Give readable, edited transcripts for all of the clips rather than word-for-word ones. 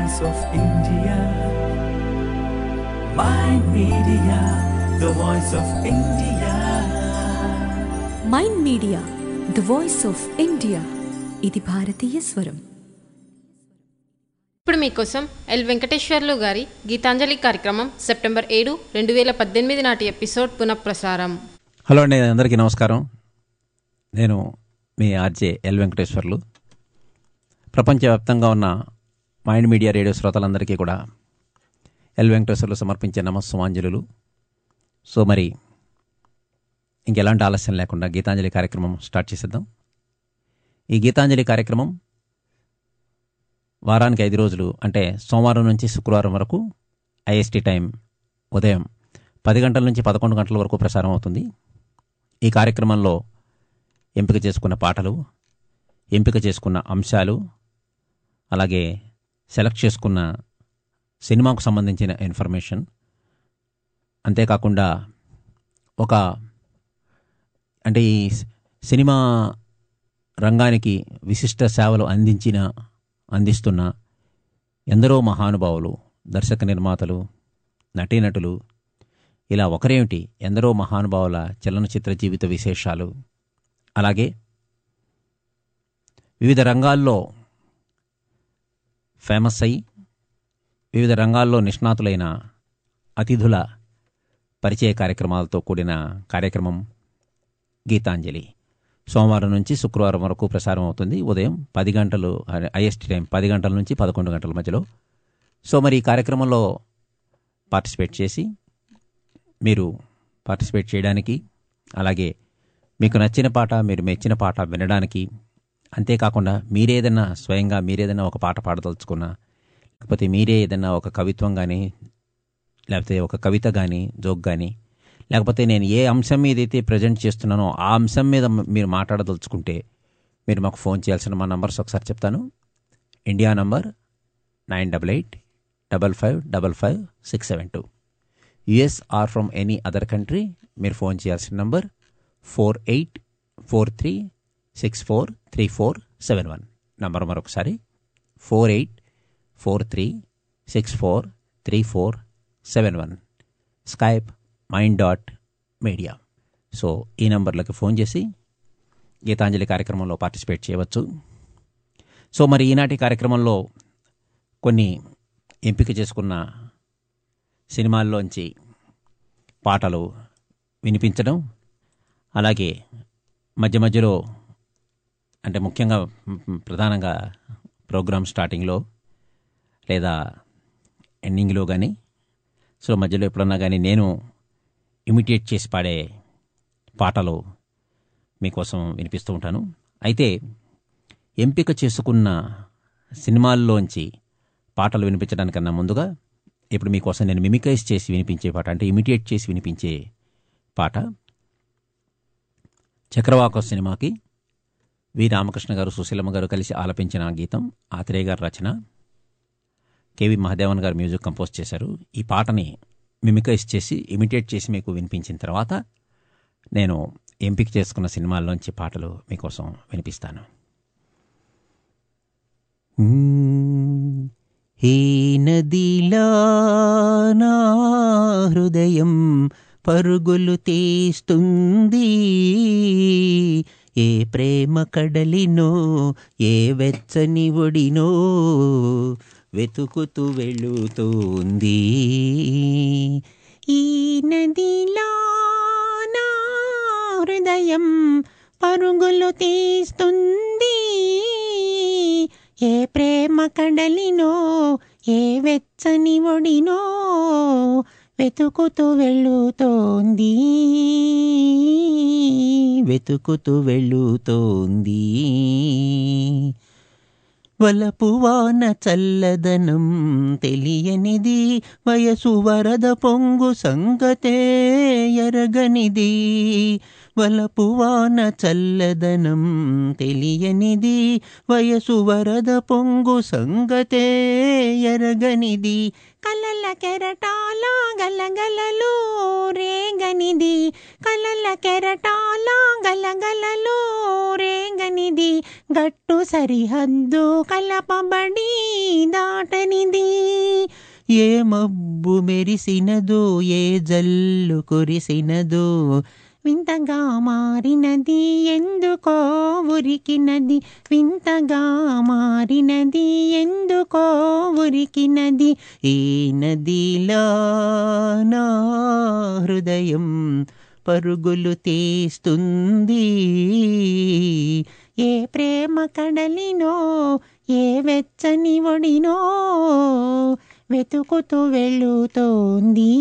voice of India. Mind Media, the voice of India. Mind media the voice of India. ఇది భారతీయ స్వరం. ఇప్పుడు మీకోసం ఎల్ వెంకటేశ్వర్లు గారి గీతాంజలి కార్యక్రమం సెప్టెంబర్ 7, 2018 నాటి ఎపిసోడ్ పునఃప్రసారం. హలో అండి, అందరికీ నమస్కారం. నేను మీ ఆర్జే ఎల్ వెంకటేశ్వర్లు. ప్రపంచవ్యాప్తంగా ఉన్న మైండ్ మీడియా రేడియో శ్రోతలందరికీ కూడా ఎల్ వెంకటేశ్వర్లు సమర్పించే నమస్సుమాంజలులు. సో మరి ఇంకెలాంటి ఆలస్యం లేకుండా గీతాంజలి కార్యక్రమం స్టార్ట్ చేసేద్దాం. ఈ గీతాంజలి కార్యక్రమం వారానికి 5 రోజులు, అంటే సోమవారం నుంచి శుక్రవారం వరకు ఐఎస్టీ టైం ఉదయం 10 గంటల నుంచి 11 గంటల వరకు ప్రసారం అవుతుంది. ఈ కార్యక్రమంలో ఎంపిక చేసుకున్న పాటలు, ఎంపిక చేసుకున్న అంశాలు, అలాగే సెలెక్ట్ చేసుకున్న సినిమాకు సంబంధించిన ఇన్ఫర్మేషన్, అంతేకాకుండా అంటే ఈ సినిమా రంగానికి విశిష్ట సేవలు అందిస్తున్న ఎందరో మహానుభావులు, దర్శక నిర్మాతలు, నటీనటులు, ఇలా ఒకరేమిటి ఎందరో మహానుభావుల చలనచిత్ర జీవిత విశేషాలు, అలాగే వివిధ రంగాల్లో ఫేమస్ అయి వివిధ రంగాల్లో నిష్ణాతులైన అతిథుల పరిచయ కార్యక్రమాలతో కూడిన కార్యక్రమం గీతాంజలి సోమవారం నుంచి శుక్రవారం వరకు ప్రసారం అవుతుంది. ఉదయం 10 గంటలు ఐఎస్టీ టైం 10 గంటల నుంచి 11 గంటల మధ్యలో. సో మరి ఈ కార్యక్రమంలో పార్టిసిపేట్ చేయడానికి, అలాగే మీకు నచ్చిన పాట, మీరు మెచ్చిన పాట వినడానికి, అంతేకాకుండా స్వయంగా మీరేదైనా ఒక పాట పాడదలుచుకున్నా, లేకపోతే మీరే ఏదైనా ఒక కవిత్వం కానీ, లేకపోతే ఒక కవిత కానీ, జోక్ కానీ, లేకపోతే నేను ఏ అంశం మీద అయితే ప్రజెంట్ చేస్తున్నానో ఆ అంశం మీద మీరు మాట్లాడదలుచుకుంటే మీరు మాకు ఫోన్ చేయాల్సిన మా నంబర్స్ ఒకసారి చెప్తాను. India number 9885555672. US or from any other country మీరు ఫోన్ చేయాల్సిన నంబర్ 4843643471. నంబర్ మరొకసారి 4843643471. Skype mind.media. సో ఈ నంబర్లకు ఫోన్ చేసి గీతాంజలి కార్యక్రమంలో పార్టిసిపేట్ చేయవచ్చు. సో మరి ఈనాటి కార్యక్రమంలో కొన్ని ఎంపిక చేసుకున్న సినిమాల్లోంచి పాటలు వినిపించడం, అలాగే మధ్య మధ్యలో, అంటే ముఖ్యంగా ప్రధానంగా ప్రోగ్రామ్ స్టార్టింగ్లో లేదా ఎండింగ్లో కానీ, సో మధ్యలో ఎప్పుడన్నా కానీ నేను ఇమిటేట్ చేసి పాడే పాటలు మీకోసం వినిపిస్తూ ఉంటాను. అయితే ఎంపిక చేసుకున్న సినిమాల్లోంచి పాటలు వినిపించడానికన్నా ముందుగా ఇప్పుడు మీకోసం నేను మిమికైజ్ చేసి వినిపించే పాట, అంటే ఇమిటేట్ చేసి వినిపించే పాట చక్రవాక సినిమాకి వి రామకృష్ణ గారు, సుశీలమ్మ గారు కలిసి ఆలపించిన గీతం. ఆత్రేయ గారు రచన, కేవి మహాదేవన్ గారు మ్యూజిక్ కంపోజ్ చేశారు. ఈ పాటని మిమికైజ్ చేసి ఇమిటేట్ చేసి మీకు వినిపించిన తర్వాత నేను ఎంపిక చేసుకున్న సినిమాల్లోంచి పాటలు మీకోసం వినిపిస్తాను. హే నదిలా నా హృదయం పరుగులు తీస్తుంది, ఏ ప్రేమ కడలినో ఏ వెచ్చని ఒడినో వెతుకుతూ వెళుతోంది. ఈ నదిలో నా హృదయం పరుగులు తీస్తుంది, ఏ ప్రేమ కడలినో ఏ వెచ్చని ఒడినో వెతుకుతూ వెళుతోంది, వెతుకుతూ వెళుతోంది. వలపువాన చల్లదనం తెలియనిది, వయసు వరద పొంగు సంగతే ఎరగనిది, వలపువాన చల్లదనం తెలియనిది, వయసు వరద పొంగు సంగతే ఎరగనిది, కలల కెరటాల గలగలలో రేగనిది, కలల కెరటాల గలగలలో రేగనిది, గట్టు సరిహద్దు కలపబడి దాటనిది, ఏ మబ్బు మెరిసినదో ఏ జల్లు కురిసినదో వింతగా మారినది ఎందుకో ఉరికినది, వింతగా మారినది ఎందుకో ఉరికినది, ఈ నదిలా నా హృదయం పరుగులు తీస్తుంది, ఏ ప్రేమ కడలినో ఏ వెచ్చని ఒడినో వెతుకుతూ వెళ్ళుతోంది,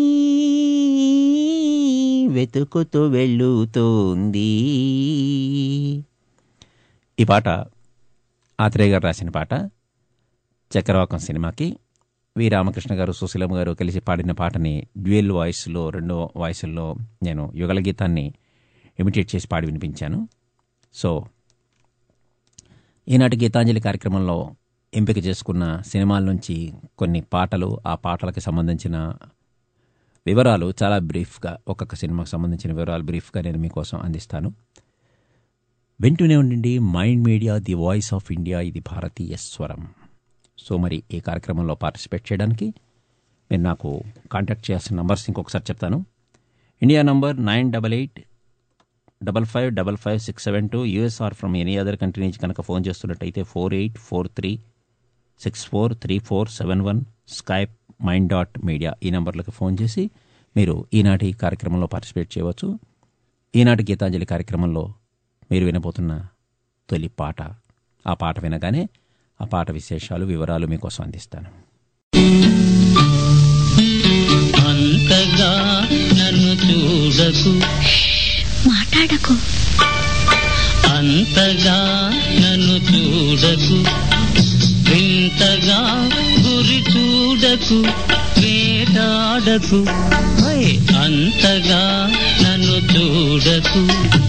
వెతుకుతూ వెళ్ళుతోంది. ఈ పాట ఆత్రేయ గారు రాసిన పాట. చక్రవాకం సినిమాకి వి రామకృష్ణ గారు, సుశీలమ్మ గారు కలిసి పాడిన పాటని డ్యూయల్ వాయిస్లో, రెండో వాయిస్ల్లో నేను యుగల గీతాన్ని ఇమిటేట్ చేసి పాడి వినిపించాను. సో ఈనాటి గీతాంజలి కార్యక్రమంలో ఎంపిక చేసుకున్న సినిమాల నుంచి కొన్ని పాటలు, ఆ పాటలకు సంబంధించిన వివరాలు చాలా బ్రీఫ్గా, ఒక్కొక్క సినిమాకు సంబంధించిన వివరాలు బ్రీఫ్గా నేను మీకోసం అందిస్తాను. వింటూనే ఉండండి mind media, the voice of India, ఇది భారతీయ స్వరం. సో మరి ఈ కార్యక్రమంలో పార్టిసిపేట్ చేయడానికి మీరు నాకు కాంటాక్ట్ చేయాల్సిన నంబర్స్ ఇంకొకసారి చెప్తాను. India number 9888555672. US or from any other country నుంచి కనుక ఫోన్ చేస్తున్నట్టయితే 4843643471. స్కైప్ mind.media ఈ నంబర్లకు ఫోన్ చేసి మీరు ఈనాటి కార్యక్రమంలో పార్టిసిపేట్ చేయవచ్చు. ఈనాటి గీతాంజలి కార్యక్రమంలో మీరు వినబోతున్న తొలి పాట, ఆ పాట వినగానే ఆ పాట విశేషాలు, వివరాలు మీకోసం అందిస్తాను. అంతగా నన్ను చూడకు, మాట్లాడకు, అంతగా నన్ను చూడకు, వింతగా గురి చూడకు, వేటాడకు, అంతగా నన్ను చూడకు.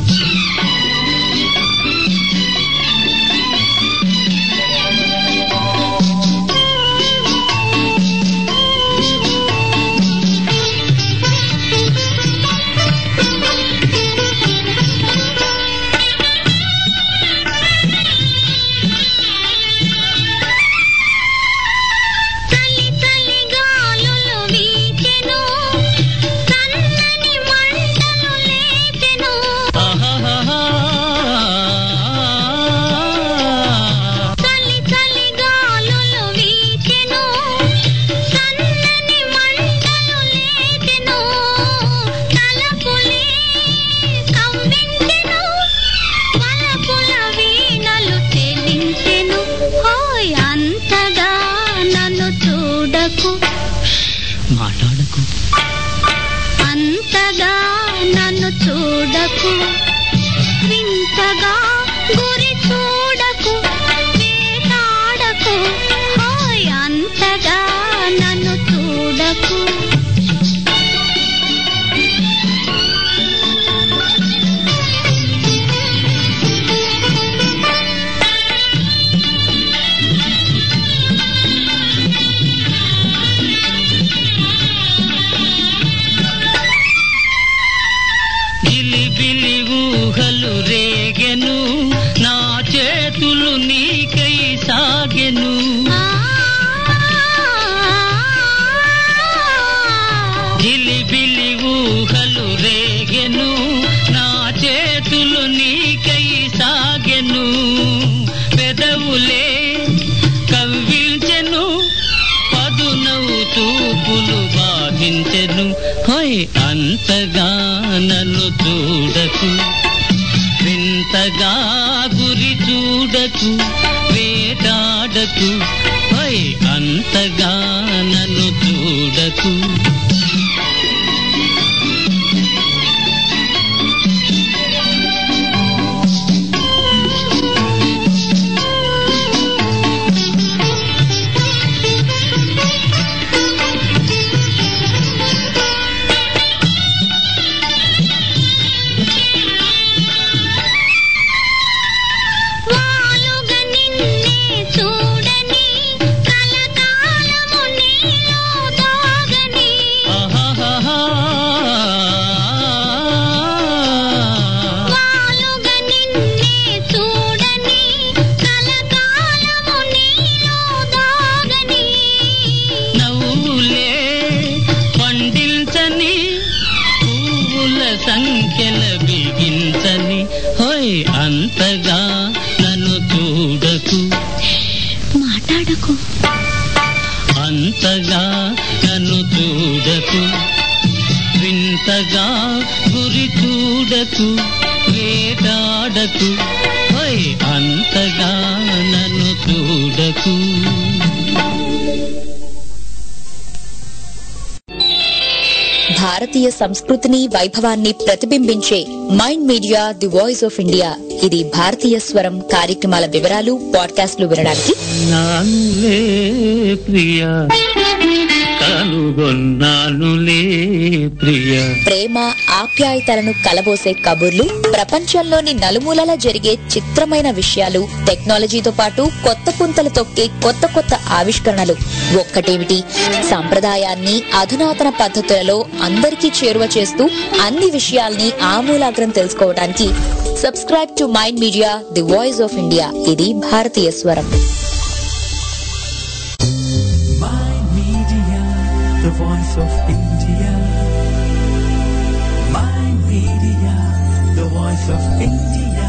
అంతగా నన్ను చూడకు, వింతగా గురి చూడకు, వేటాడకు, అంతగా నన్ను చూడకు. అంతగా నన్ను చూడకు, వింతగా గురి చూడకు, వేటాడకు, ఓయ్ అంతగా నన్ను చూడకు. భారతీయ సంస్కృతిని వైభవాన్ని ప్రతిబింబించే mind media the voice of India. ఇది భారతీయ స్వరం కార్యక్రమాల వివరాలు, పాడ్కాస్ట్లు వినడానికి నానులే ప్రియా, కనుగొన్నానులే ప్రియా. ప్రేమ ఆప్యాయతలను కలబోసే కబుర్లు, ప్రపంచంలోని నలుమూలలా జరిగే చిత్రమైన విషయాలు, టెక్నాలజీతో పాటు కొత్త పుంతలు తొక్కే కొత్త కొత్త ఆవిష్కరణలు. ఒక్కటేమిటి, సంప్రదాయాన్ని అధునాతన పద్ధతులలో అందరికీ చేరువ చేస్తూ అన్ని విషయాల్ని ఆమూలాగ్రం తెలుసుకోవడానికి subscribe to mind media the voice of India. ఇది భారతీయ స్వరం. The voice of India. Mind Media, the voice of India.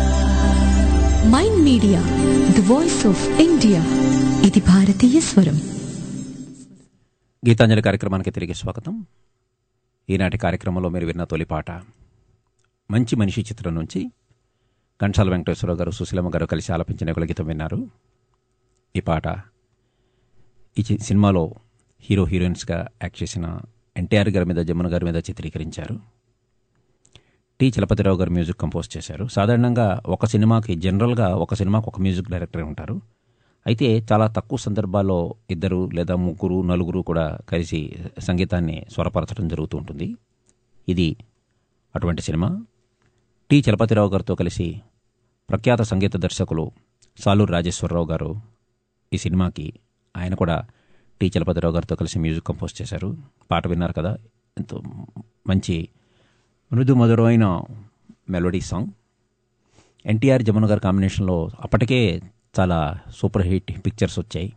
Mind media the voice of India. ఇది భారతీయ స్వరం. గీతాంజలి కార్యక్రమానికి తిరిగి స్వాగతం. ఈనాటి కార్యక్రమంలో మీరు విన్న తొలి పాట మంచి మనిషి చిత్రం నుంచి ఘంటసాల వెంకటేశ్వరరావు గారు, సుశీలమ్మ గారు కలిసి ఆలపించిన ఒక గీతం విన్నారు. ఈ పాట ఈ సినిమాలో హీరో హీరోయిన్స్గా యాక్ట్ చేసిన ఎన్టీఆర్ గారి మీద, జమున గారి మీద చిత్రీకరించారు. టి చలపతిరావు గారు మ్యూజిక్ కంపోజ్ చేశారు. సాధారణంగా ఒక సినిమాకి జనరల్గా ఒక సినిమాకి ఒక మ్యూజిక్ డైరెక్టర్ ఉంటారు. అయితే చాలా తక్కువ సందర్భాల్లో ఇద్దరు లేదా ముగ్గురు, నలుగురు కూడా కలిసి సంగీతాన్ని స్వరపరచడం జరుగుతూ ఉంటుంది. ఇది అటువంటి సినిమా. టి చలపతిరావు గారితో కలిసి ప్రఖ్యాత సంగీత దర్శకులు సాలూరు రాజేశ్వరరావు గారు ఈ సినిమాకి ఆయన కూడా టి చలపతిరావు గారితో కలిసి మ్యూజిక్ కంపోజ్ చేశారు. పాట విన్నారు కదా, ఎంతో మంచి మృదు మధురమైన మెలోడీ సాంగ్. ఎన్టీఆర్ జమున గారి కాంబినేషన్లో అప్పటికే చాలా సూపర్ హిట్ పిక్చర్స్ వచ్చాయి.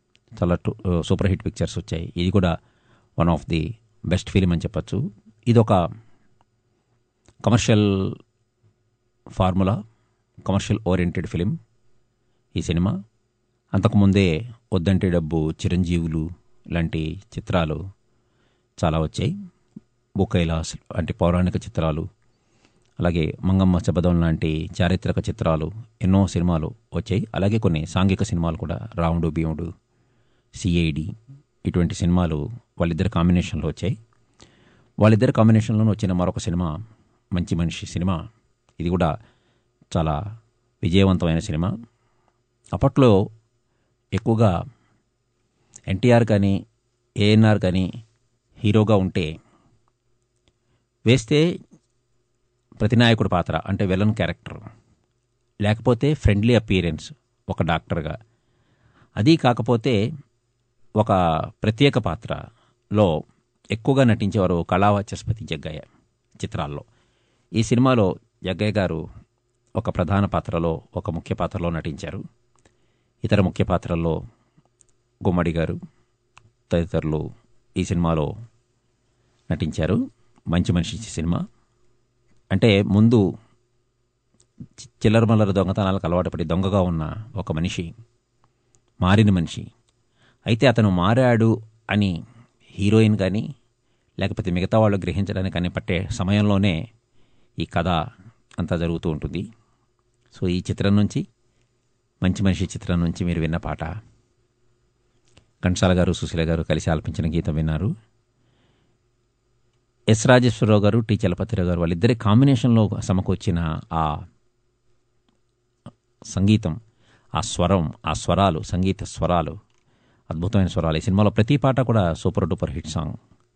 ఇది కూడా one of the best film అని చెప్పచ్చు. ఇది ఒక commercial formula, commercial oriented film ఈ సినిమా. అంతకుముందే వద్దంటే డబ్బు, చిరంజీవులు లాంటి చిత్రాలు చాలా వచ్చాయి. బుకైలాస్ లాంటి పౌరాణిక చిత్రాలు, అలాగే మంగమ్మ శబదం లాంటి చారిత్రక చిత్రాలు, ఎన్నో సినిమాలు వచ్చాయి. అలాగే కొన్ని సాంఘిక సినిమాలు కూడా, రాముడు భీముడు, సిఐడి, ఇటువంటి సినిమాలు వాళ్ళిద్దరి కాంబినేషన్లో వచ్చాయి. వాళ్ళిద్దరి కాంబినేషన్లో వచ్చిన మరొక సినిమా మంచి మనిషి సినిమా. ఇది కూడా చాలా విజయవంతమైన సినిమా. అప్పట్లో ఎక్కువగా ఎన్టీఆర్ కానీ ఏఎన్ఆర్ కానీ హీరోగా ఉంటే వేస్తే ప్రతినాయకుడి పాత్ర అంటే విలన్ క్యారెక్టర్, లేకపోతే ఫ్రెండ్లీ అపియరెన్స్ ఒక డాక్టర్గా, అది కాకపోతే ఒక ప్రత్యేక పాత్రలో ఎక్కువగా నటించేవారు కళావాచస్పతి జగ్గయ్య చిత్రాల్లో. ఈ సినిమాలో జగ్గయ్య గారు ఒక ప్రధాన పాత్రలో, ఒక ముఖ్య పాత్రలో నటించారు. ఇతర ముఖ్య పాత్రల్లో గుమ్మడి గారు తదితరులు ఈ సినిమాలో నటించారు. మంచి మనిషి సినిమా అంటే ముందు చిల్లరమల్లర దొంగతనాలకు అలవాటు పడి దొంగగా ఉన్న ఒక మనిషి, మారిన మనిషి. అయితే అతను మారాడు అని హీరోయిన్ కానీ లేకపోతే మిగతా వాళ్ళు గ్రహించడానికి కానీ పట్టే సమయంలోనే ఈ కథ అంతా జరుగుతూ ఉంటుంది. సో ఈ చిత్రం నుంచి, మంచి మనిషి చిత్రం నుంచి మీరు విన్న పాట ఘంటసాల గారు, సుశీల గారు కలిసి ఆలపించిన గీతం విన్నారు. ఎస్ రాజేశ్వరరావు గారు, టి చలపతిరావు గారు వాళ్ళిద్దరి కాంబినేషన్లో సమకూర్చిన ఆ సంగీతం, ఆ స్వరం, ఆ స్వరాలు, సంగీత స్వరాలు, అద్భుతమైన స్వరాలు. ఈ సినిమాలో ప్రతి పాట కూడా సూపర్ డూపర్ హిట్ సాంగ్.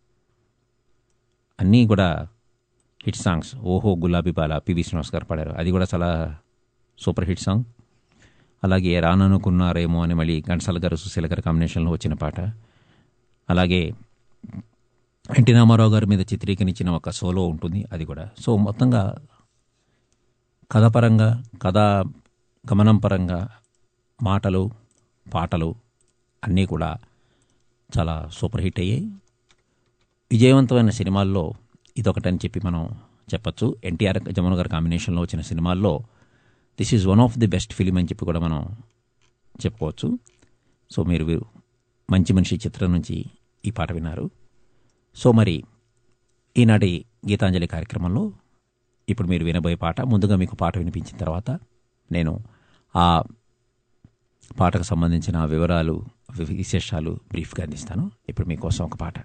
అన్నీ కూడా హిట్ సాంగ్స్. ఓహో గులాబీ బాల పివి శ్రీనివాస్ గారు పాడారు, అది కూడా చాలా సూపర్ హిట్ సాంగ్. అలాగే రాననుకున్నారేమో అని మళ్ళీ ఘంటసాల గారు, సుశీల గారి కాంబినేషన్లో వచ్చిన పాట. అలాగే ఎన్టీ రామారావు గారి మీద చిత్రీకరించిన ఒక సోలో ఉంటుంది, అది కూడా. సో మొత్తంగా కథపరంగా, కథా గమనం పరంగా, మాటలు, పాటలు అన్నీ కూడా చాలా సూపర్ హిట్ అయ్యాయి. విజయవంతమైన సినిమాల్లో ఇదొకటని చెప్పి మనం చెప్పచ్చు. ఎన్టీఆర్ జమున గారి కాంబినేషన్లో వచ్చిన సినిమాల్లో this is one of the best film అని చెప్పి కూడా మనం చెప్పుకోవచ్చు. సో మీరు మంచి మనిషి చిత్రం నుంచి ఈ పాట విన్నారు. సో మరి ఈనాటి గీతాంజలి కార్యక్రమంలో ఇప్పుడు మీరు వినబోయే పాట, ముందుగా మీకు పాట వినిపించిన తర్వాత నేను ఆ పాటకు సంబంధించిన వివరాలు, విశేషాలు బ్రీఫ్గా అందిస్తాను. ఇప్పుడు మీకోసం ఒక పాట.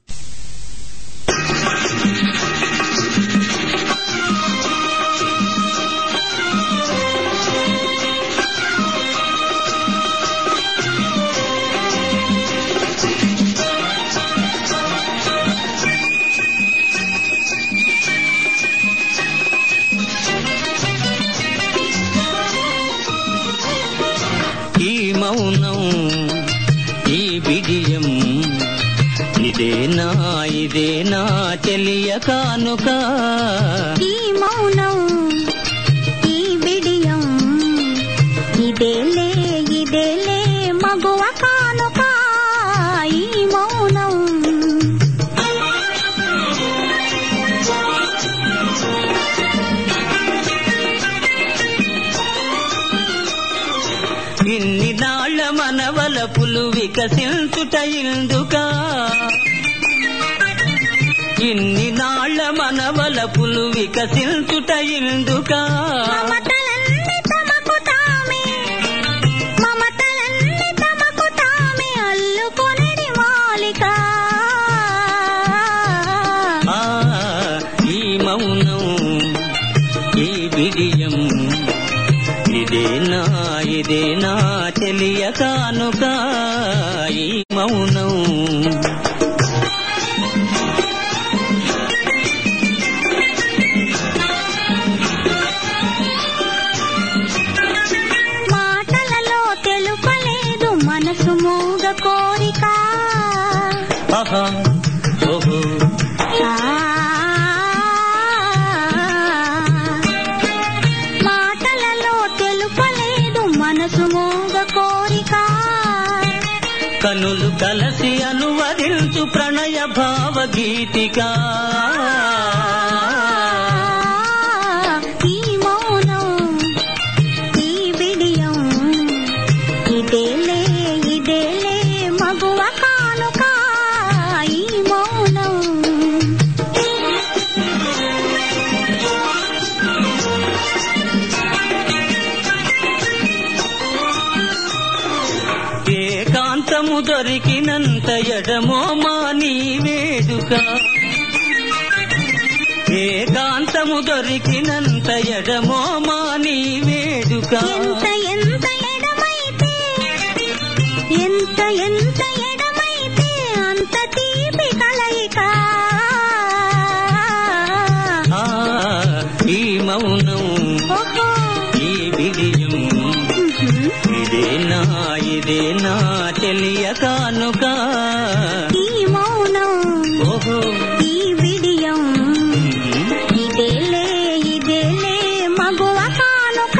ఈ మౌనం, ఈ బిడియం, ఇదేనా చెలియ కానుక. ఈ మౌనం, ఈ బిడియం, ఇదేలే మగువ కానుక. ఈ మౌనం ఇన్ని నాళ్ల మనవలపులు వికసించుట ఇందుక. ఇన్ని నాళ్ల మనవలపులు వికసించుట ఇందుక. మమతలన్నీ తమకు తామే అల్లుకొనిడి మాలిక. ఈ మౌనం, ఈ బిడియం, ఇదేనా చెలియ కానుక. ఈ మౌనం మాటలలో తెలుపలేదు మనసు మూగ కోరిక. ఆహా ఓహో మాటలలో తెలుపలేదు మనసు మూగ కోరిక. కనులు కలసి అనువదించు ప్రణయ భావగీతిక. ఈ మౌనం, ఈ బిడియం, ఇదేలే మగువ కానుక. ఈ మౌనం ఏకాంతము దొరికినంత ఎడమో మాని వేడుక. ఏకాంతము దొరికినంత ఎడమో మాని వేడుక. ఎంత ఎడమైతే అంత తీపి కలయిక. ఈ మౌనం, ఓహో ఈ బిడియం, ఇదేనా చెలియ కానుక. ఈ మౌనం, ఓహో ఈ బిడియం, ఇదేలే మగువ కానుక.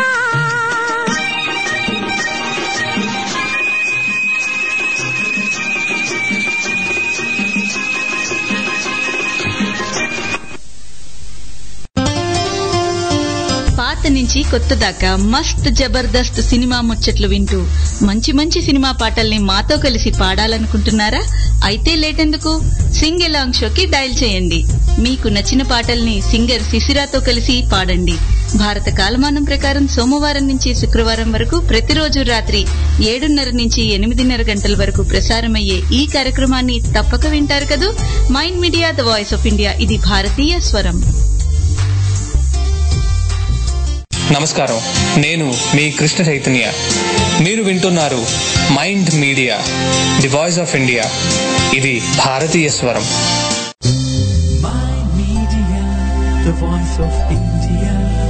పాత నుంచి కొత్త దాకా మస్త్ జబర్దస్త్ సినిమా ముచ్చట్లు వింటూ మంచి మంచి సినిమా పాటల్ని మాతో కలిసి పాడాలనుకుంటున్నారా? అయితే లేటెందుకు, సింగ్ ఎలాంగ్ షోకి డయల్ చేయండి. మీకు నచ్చిన పాటల్ని సింగర్ శిశిరాతో కలిసి పాడండి. భారత కాలమానం ప్రకారం సోమవారం నుంచి శుక్రవారం వరకు ప్రతిరోజు రాత్రి 7:30 నుంచి 8:30 గంటల వరకు ప్రసారమయ్యే ఈ కార్యక్రమాన్ని తప్పక వింటారు కదూ. Mind media, the voice of India, ఇది భారతీయ స్వరం. నమస్కారం, నేను మీ కృష్ణ చైతన్య. మీరు వింటున్నారు mind media, the voice of India, ఇది భారతీయ స్వరం. Mind Media, the voice of India.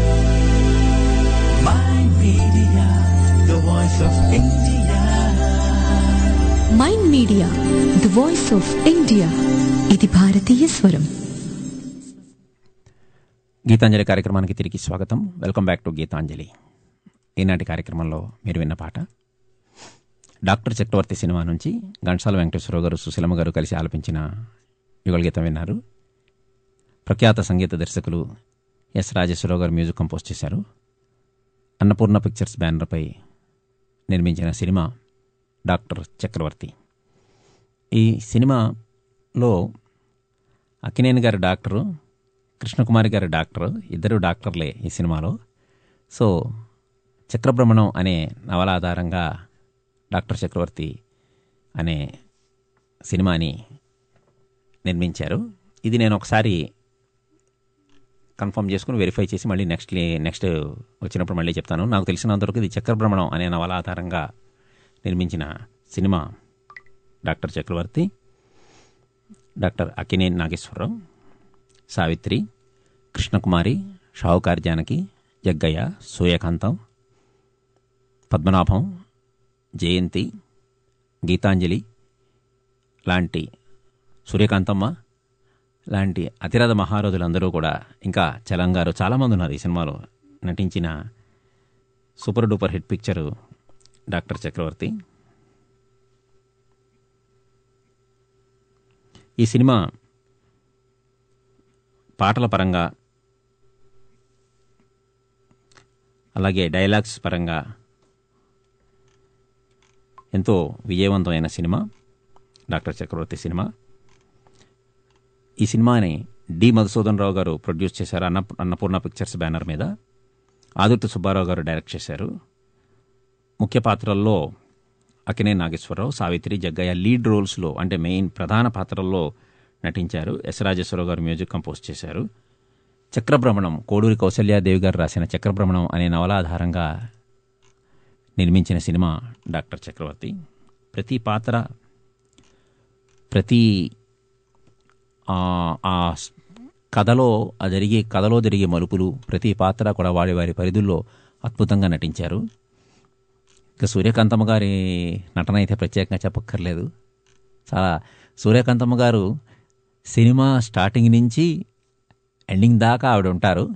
Mind Media, the voice of India. Mind media, the voice of India, ఇది భారతీయ స్వరం. గీతాంజలి కార్యక్రమానికి తిరిగి స్వాగతం. Welcome back to Geetanjali. ఈనాటి కార్యక్రమంలో మీరు విన్న పాట డాక్టర్ చక్రవర్తి సినిమా నుంచి ఘంటసాల వెంకటేశ్వరరావు గారు, సుశీలమ్మ గారు కలిసి ఆలపించిన యుగళగీతం విన్నారు. ప్రఖ్యాత సంగీత దర్శకులు ఎస్ రాజేశ్వరరావు గారు మ్యూజిక్ కంపోజ్ చేశారు. అన్నపూర్ణ పిక్చర్స్ బ్యానర్పై నిర్మించిన సినిమా డాక్టర్ చక్రవర్తి. ఈ సినిమాలో అక్కినేని గారి డాక్టరు, కృష్ణకుమారి గారి డాక్టరు, ఇద్దరు డాక్టర్లే ఈ సినిమాలో. సో చక్రభ్రమణం అనే నవల ఆధారంగా డాక్టర్ చక్రవర్తి అనే సినిమాని నిర్మించారు. ఇది నేను ఒకసారి కన్ఫర్మ్ చేసుకుని వెరిఫై చేసి మళ్ళీ నెక్స్ట్ వచ్చినప్పుడు మళ్ళీ చెప్తాను. నాకు తెలిసినంతవరకు ఇది చక్రభ్రమణం అనే నవల ఆధారంగా నిర్మించిన సినిమా డాక్టర్ చక్రవర్తి. డాక్టర్ అక్కినేని నాగేశ్వరరావు, సావిత్రి, కృష్ణకుమారి, షావుకారి జానకి, జగ్గయ్య, సూర్యకాంతం, పద్మనాభం, జయంతి, గీతాంజలి లాంటి, సూర్యకాంతమ్మ లాంటి అతిరథ మహారథులందరూ కూడా, ఇంకా చలంగారు, చాలామంది ఉన్నారు ఈ సినిమాలో నటించిన super duper hit picture doctor Chakravarthi. ఈ సినిమా పాటల పరంగా అలాగే డైలాగ్స్ పరంగా ఎంతో విజయవంతమైన సినిమా డాక్టర్ చక్రవర్తి సినిమా. ఈ సినిమాని డి మధుసూదన్ రావు గారు ప్రొడ్యూస్ చేశారు అన్నపూర్ణ పిక్చర్స్ బ్యానర్ మీద. ఆదుర్తి సుబ్బారావు గారు డైరెక్ట్ చేశారు. ముఖ్య పాత్రల్లో అక్కినేని నాగేశ్వరరావు, సావిత్రి, జగ్గయ్య లీడ్ రోల్స్లో అంటే మెయిన్ ప్రధాన పాత్రల్లో నటించారు. ఎస్ రాజేశ్వరరావు గారు మ్యూజిక్ కంపోజ్ చేశారు. చక్రభ్రమణం, కోడూరి కౌసల్యాదేవి గారు రాసిన చక్రభ్రమణం అనే నవల ఆధారంగా నిర్మించిన సినిమా డాక్టర్ చక్రవర్తి. ప్రతి పాత్ర, ప్రతి ఆ కథలో జరిగే మలుపులు, ప్రతి పాత్ర కూడా వారి పరిధుల్లో అద్భుతంగా నటించారు. ఇక సూర్యకాంతమ్మ గారి నటన అయితే ప్రత్యేకంగా చెప్పక్కర్లేదు. చాలా సూర్యకాంతమ్మ గారు సినిమా స్టార్టింగ్ నుంచి ఎండింగ్ దాకా ఆవిడ ఉంటారు.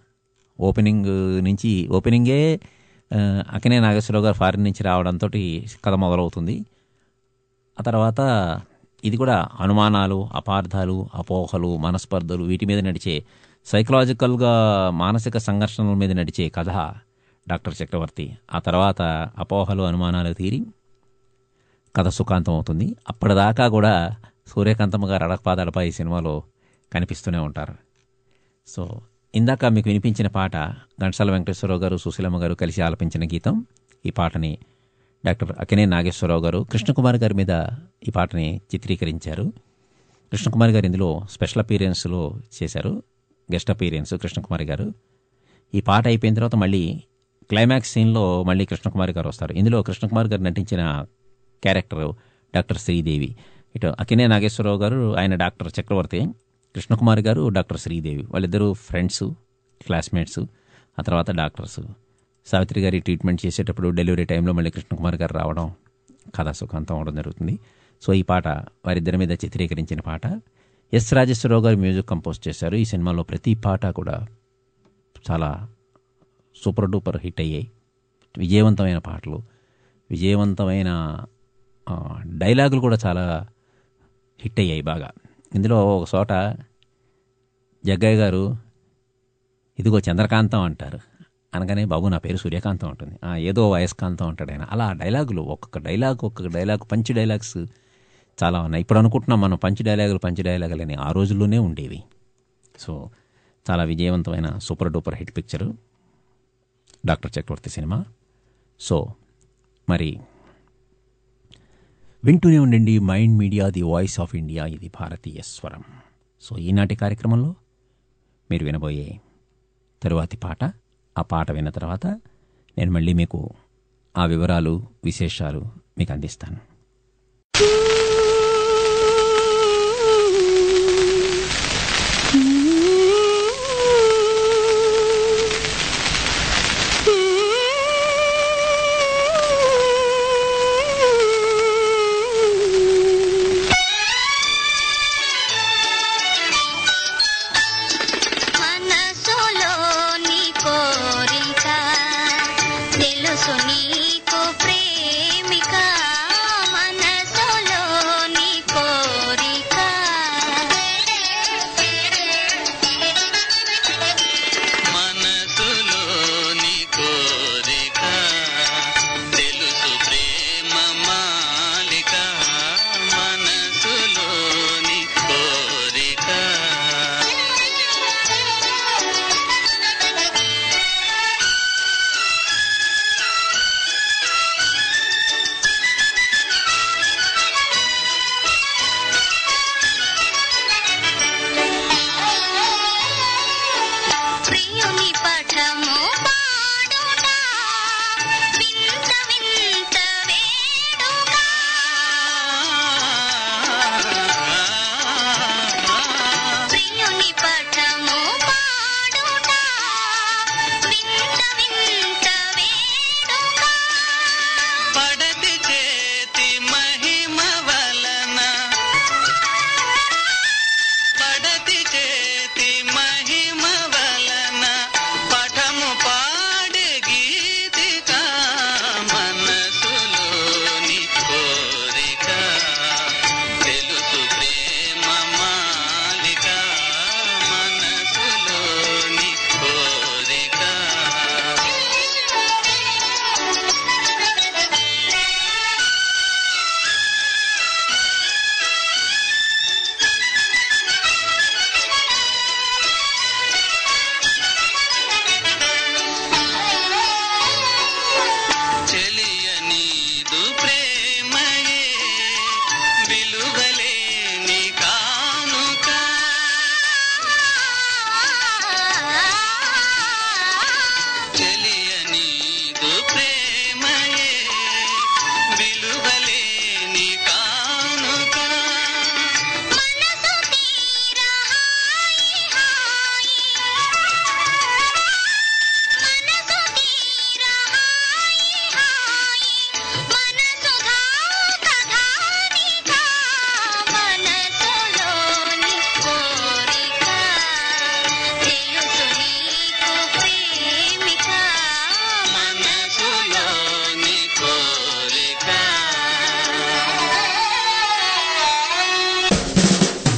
ఓపెనింగే అక్కినేని నాగేశ్వరరావు గారు ఫారిన్ నుంచి రావడంతో కథ మొదలవుతుంది. ఆ తర్వాత ఇది కూడా అనుమానాలు, అపార్థాలు, అపోహలు, మనస్పర్ధలు వీటి మీద నడిచే, సైకలాజికల్గా మానసిక సంఘర్షణల మీద నడిచే కథ డాక్టర్ చక్రవర్తి. ఆ తర్వాత అపోహలు, అనుమానాలు తీరి కథ సుఖాంతం అవుతుంది. అప్పటిదాకా కూడా సూర్యకాంతమ్మ గారు అడకపాదాలపై ఈ సినిమాలో కనిపిస్తూనే ఉంటారు. సో ఇందాక మీకు వినిపించిన పాట ఘంటసాల వెంకటేశ్వరరావు గారు, సుశీలమ్మ గారు కలిసి ఆలపించిన గీతం. ఈ పాటని డాక్టర్ అక్కినేని నాగేశ్వరరావు గారు కృష్ణకుమారి గారి మీద ఈ పాటని చిత్రీకరించారు. కృష్ణకుమారి గారు ఇందులో స్పెషల్ అపీరెన్స్లో చేశారు, గెస్ట్ అపీరెన్స్ కృష్ణకుమారి గారు. ఈ పాట అయిపోయిన తర్వాత మళ్ళీ క్లైమాక్స్ సీన్లో మళ్ళీ కృష్ణకుమారి గారు వస్తారు. ఇందులో కృష్ణకుమారి గారు నటించిన క్యారెక్టర్ డాక్టర్ శ్రీదేవి. ఇటు అక్కినేని నాగేశ్వరరావు గారు, ఆయన డాక్టర్ చక్రవర్తి, కృష్ణకుమారి గారు డాక్టర్ శ్రీదేవి. వాళ్ళిద్దరూ ఫ్రెండ్స్, క్లాస్మేట్స్, ఆ తర్వాత డాక్టర్స్. సావిత్రి గారి ట్రీట్మెంట్ చేసేటప్పుడు డెలివరీ టైంలో మళ్ళీ కృష్ణకుమారి గారు రావడం, కథా సుఖాంతం అవడం జరుగుతుంది. సో ఈ పాట వారిద్దరి మీద చిత్రీకరించిన పాట. ఎస్ రాజేశ్వరరావు గారు మ్యూజిక్ కంపోజ్ చేశారు. ఈ సినిమాలో ప్రతి పాట కూడా చాలా సూపర్ డూపర్ హిట్ అయ్యాయి. విజయవంతమైన పాటలు, విజయవంతమైన డైలాగులు కూడా చాలా హిట్ అయ్యాయి బాగా. ఇందులో ఒక చోట జగ్గయ్య గారు ఇదిగో చంద్రకాంతం అంటారు, అనగానే బాబు నా పేరు సూర్యకాంతం ఉంటుంది, ఏదో వయస్కాంతం అంటాడు ఆయన. అలా డైలాగులు ఒక్కొక్క డైలాగ్ పంచి డైలాగ్స్ చాలా ఉన్నాయి. ఇప్పుడు అనుకుంటున్నాం మనం పంచి డైలాగులు అని, ఆ రోజుల్లోనే ఉండేవి. సో చాలా విజయవంతమైన super duper hit picture doctor Chakravarthi సినిమా. సో మరి వింటూనే ఉండండి mind media, the voice of India, ఇది భారతీయ స్వరం. సో ఈనాటి కార్యక్రమంలో మీరు వినబోయే తరువాతి పాట, ఆ పాట విన్న తర్వాత నేను మళ్ళీ మీకు ఆ వివరాలు, విశేషాలు మీకు అందిస్తాను. తెలుసు ప్రేమ మాలిక మనసులో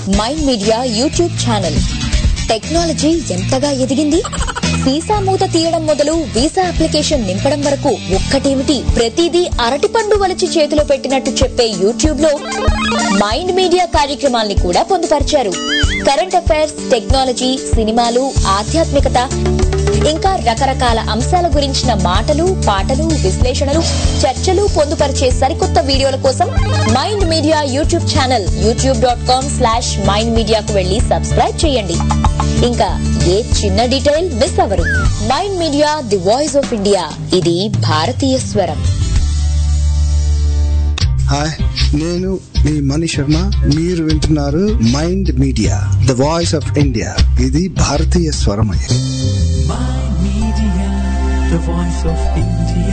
mind media YouTube channel. Technology ఎంతగా ఎదిగింది, వీసా మూత తీయడం మొదలు వీసా అప్లికేషన్ నింపడం వరకు ఒక్కటేమిటి ప్రతిదీ అరటిపండు వలిచి చేతిలో పెట్టినట్టు చెప్పే యూట్యూబ్ లో మైండ్ మీడియా కార్యక్రమాల్ని కూడా పొందుపరిచారు. కరెంట్ అఫైర్స్, టెక్నాలజీ, సినిమాలు, ఆధ్యాత్మికత, ఇంకా రకరకాల అంశాల గురించిన మాటలు, పాటలు, విశ్లేషణలు, చర్చలు పొందుపరిచే సరికొత్త వీడియోల కోసం mind media YouTube channel youtube.com/mindmedia వెళ్లి సబ్స్క్రైబ్ చేయండి. ఇంకా ఏ చిన్న డీటెయిల్ మిస్ అవ్వరు. Mind media, the voice of India. ఇది భారతీయ స్వరం. హాయ్, నేను మీ మణి శర్మ. మీరు వింటున్నారు mind media, the voice of India. ఇది భారతీయ స్వరం. Mind Media, the voice of India.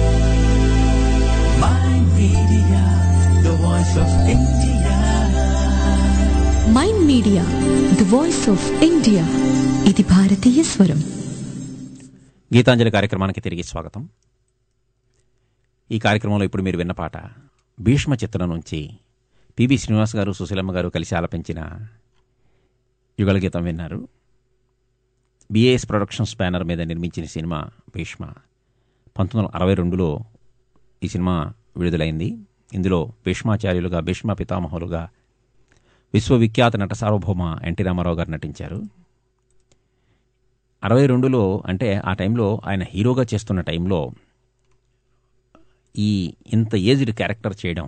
Mind Media, the voice of India. Mind media, the voice of India. ఇది భారతీయ స్వరం. గీతాంజలి కార్యక్రమానికి తిరిగి స్వాగతం. ఈ కార్యక్రమంలో ఇప్పుడు మీరు విన్న పాట భీష్మ చిత్రం నుంచి పిబి శ్రీనివాస్ గారు, సుశీలమ్మ గారు కలిసి ఆలపించిన యుగళ గీతం విన్నారు. బిఏఎస్ ప్రొడక్షన్స్ బ్యానర్ మీద నిర్మించిన సినిమా భీష్మ 1962లో ఈ సినిమా విడుదలైంది. ఇందులో భీష్మాచార్యులుగా, భీష్మ పితామహులుగా విశ్వవిఖ్యాత నట సార్వభౌమ ఎన్టీ రామారావు గారు నటించారు. 62లో అంటే ఆ టైంలో ఆయన హీరోగా చేస్తున్న టైంలో ఇంత ఏజ్డ్ క్యారెక్టర్ చేయడం,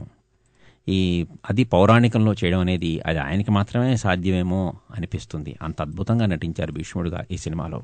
అది పౌరాణికంలో చేయడం అనేది అది ఆయనకి మాత్రమే సాధ్యమేమో అనిపిస్తుంది. అంత అద్భుతంగా నటించారు భీష్ముడుగా ఈ సినిమాలో.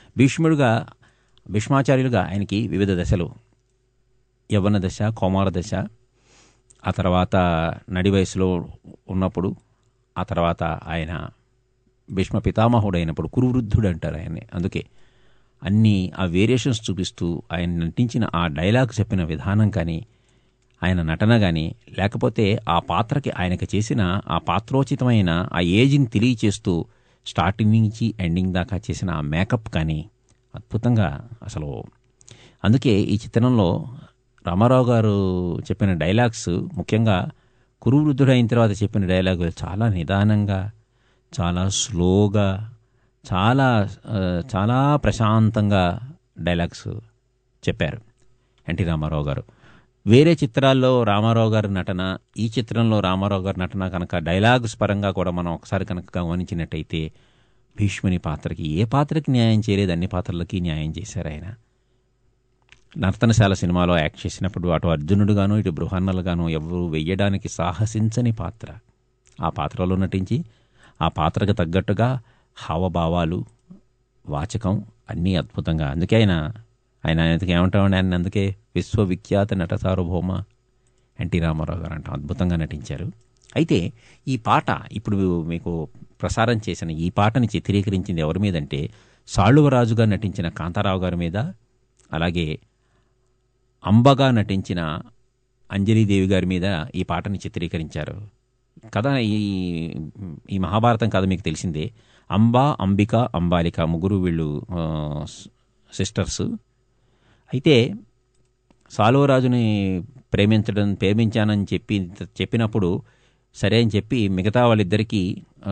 భీష్మాచార్యులుగా ఆయనకి వివిధ దశలు, యవ్వన దశ, కౌమార దశ, ఆ తర్వాత నడి వయసులో ఉన్నప్పుడు, ఆ తర్వాత ఆయన భీష్మ పితామహుడు అయినప్పుడు కురువృద్ధుడు అంటారు ఆయన్ని. అందుకే అన్నీ ఆ వేరియేషన్స్ చూపిస్తూ ఆయన నటించిన ఆ డైలాగ్ చెప్పిన విధానం కానీ, ఆయన నటన కానీ, లేకపోతే ఆ పాత్రకి ఆయనకి చేసిన ఆ పాత్రోచితమైన ఆ ఏజ్ని తెలియచేస్తూ స్టార్టింగ్ నుంచి ఎండింగ్ దాకా చేసిన ఆ మేకప్ కానీ అద్భుతంగా అసలు. అందుకే ఈ చిత్రంలో రామారావు గారు చెప్పిన డైలాగ్స్, ముఖ్యంగా కురువృద్ధుడు అయిన తర్వాత చెప్పిన డైలాగ్ చాలా నిదానంగా, చాలా స్లోగా, చాలా చాలా ప్రశాంతంగా డైలాగ్స్ చెప్పారు ఎన్టీ రామారావు గారు. వేరే చిత్రాల్లో రామారావు గారి నటన, ఈ చిత్రంలో రామారావు గారి నటన కనుక డైలాగ్స్ పరంగా కూడా మనం ఒకసారి కనుక గమనించినట్టయితే భీష్ముని పాత్రకి ఏ పాత్రకి న్యాయం చేయలేదు, అన్ని పాత్రలకి న్యాయం చేశారు ఆయన. నర్తనశాల సినిమాలో యాక్ట్ చేసినప్పుడు అటు అర్జునుడుగాను ఇటు బృహన్నలుగాను ఎవరు వెయ్యడానికి సాహసించని పాత్ర. ఆ పాత్రలో నటించి ఆ పాత్రకు తగ్గట్టుగా హావభావాలు, వాచకం అన్నీ అద్భుతంగా. అందుకే ఆయన ఎందుకు ఏమంటామండి, ఆయన అందుకే విశ్వవిఖ్యాత నట సార్వభౌమ ఎన్టీ రామారావు గారు అంటాం. అద్భుతంగా నటించారు. అయితే ఈ పాట ఇప్పుడు మీకు ప్రసారం చేసిన ఈ పాటని చిత్రీకరించింది ఎవరి మీదంటే సాళువరాజుగా నటించిన కాంతారావు గారి మీద, అలాగే అంబగా నటించిన అంజలీదేవి గారి మీద ఈ పాటని చిత్రీకరించారు. కథ ఈ మహాభారతం కథ మీకు తెలిసిందే. అంబా, అంబిక, అంబాలిక ముగ్గురు వీళ్ళు సిస్టర్స్. అయితే సాళువరాజుని ప్రేమించానని చెప్పినప్పుడు సరే అని చెప్పి మిగతా వాళ్ళిద్దరికీ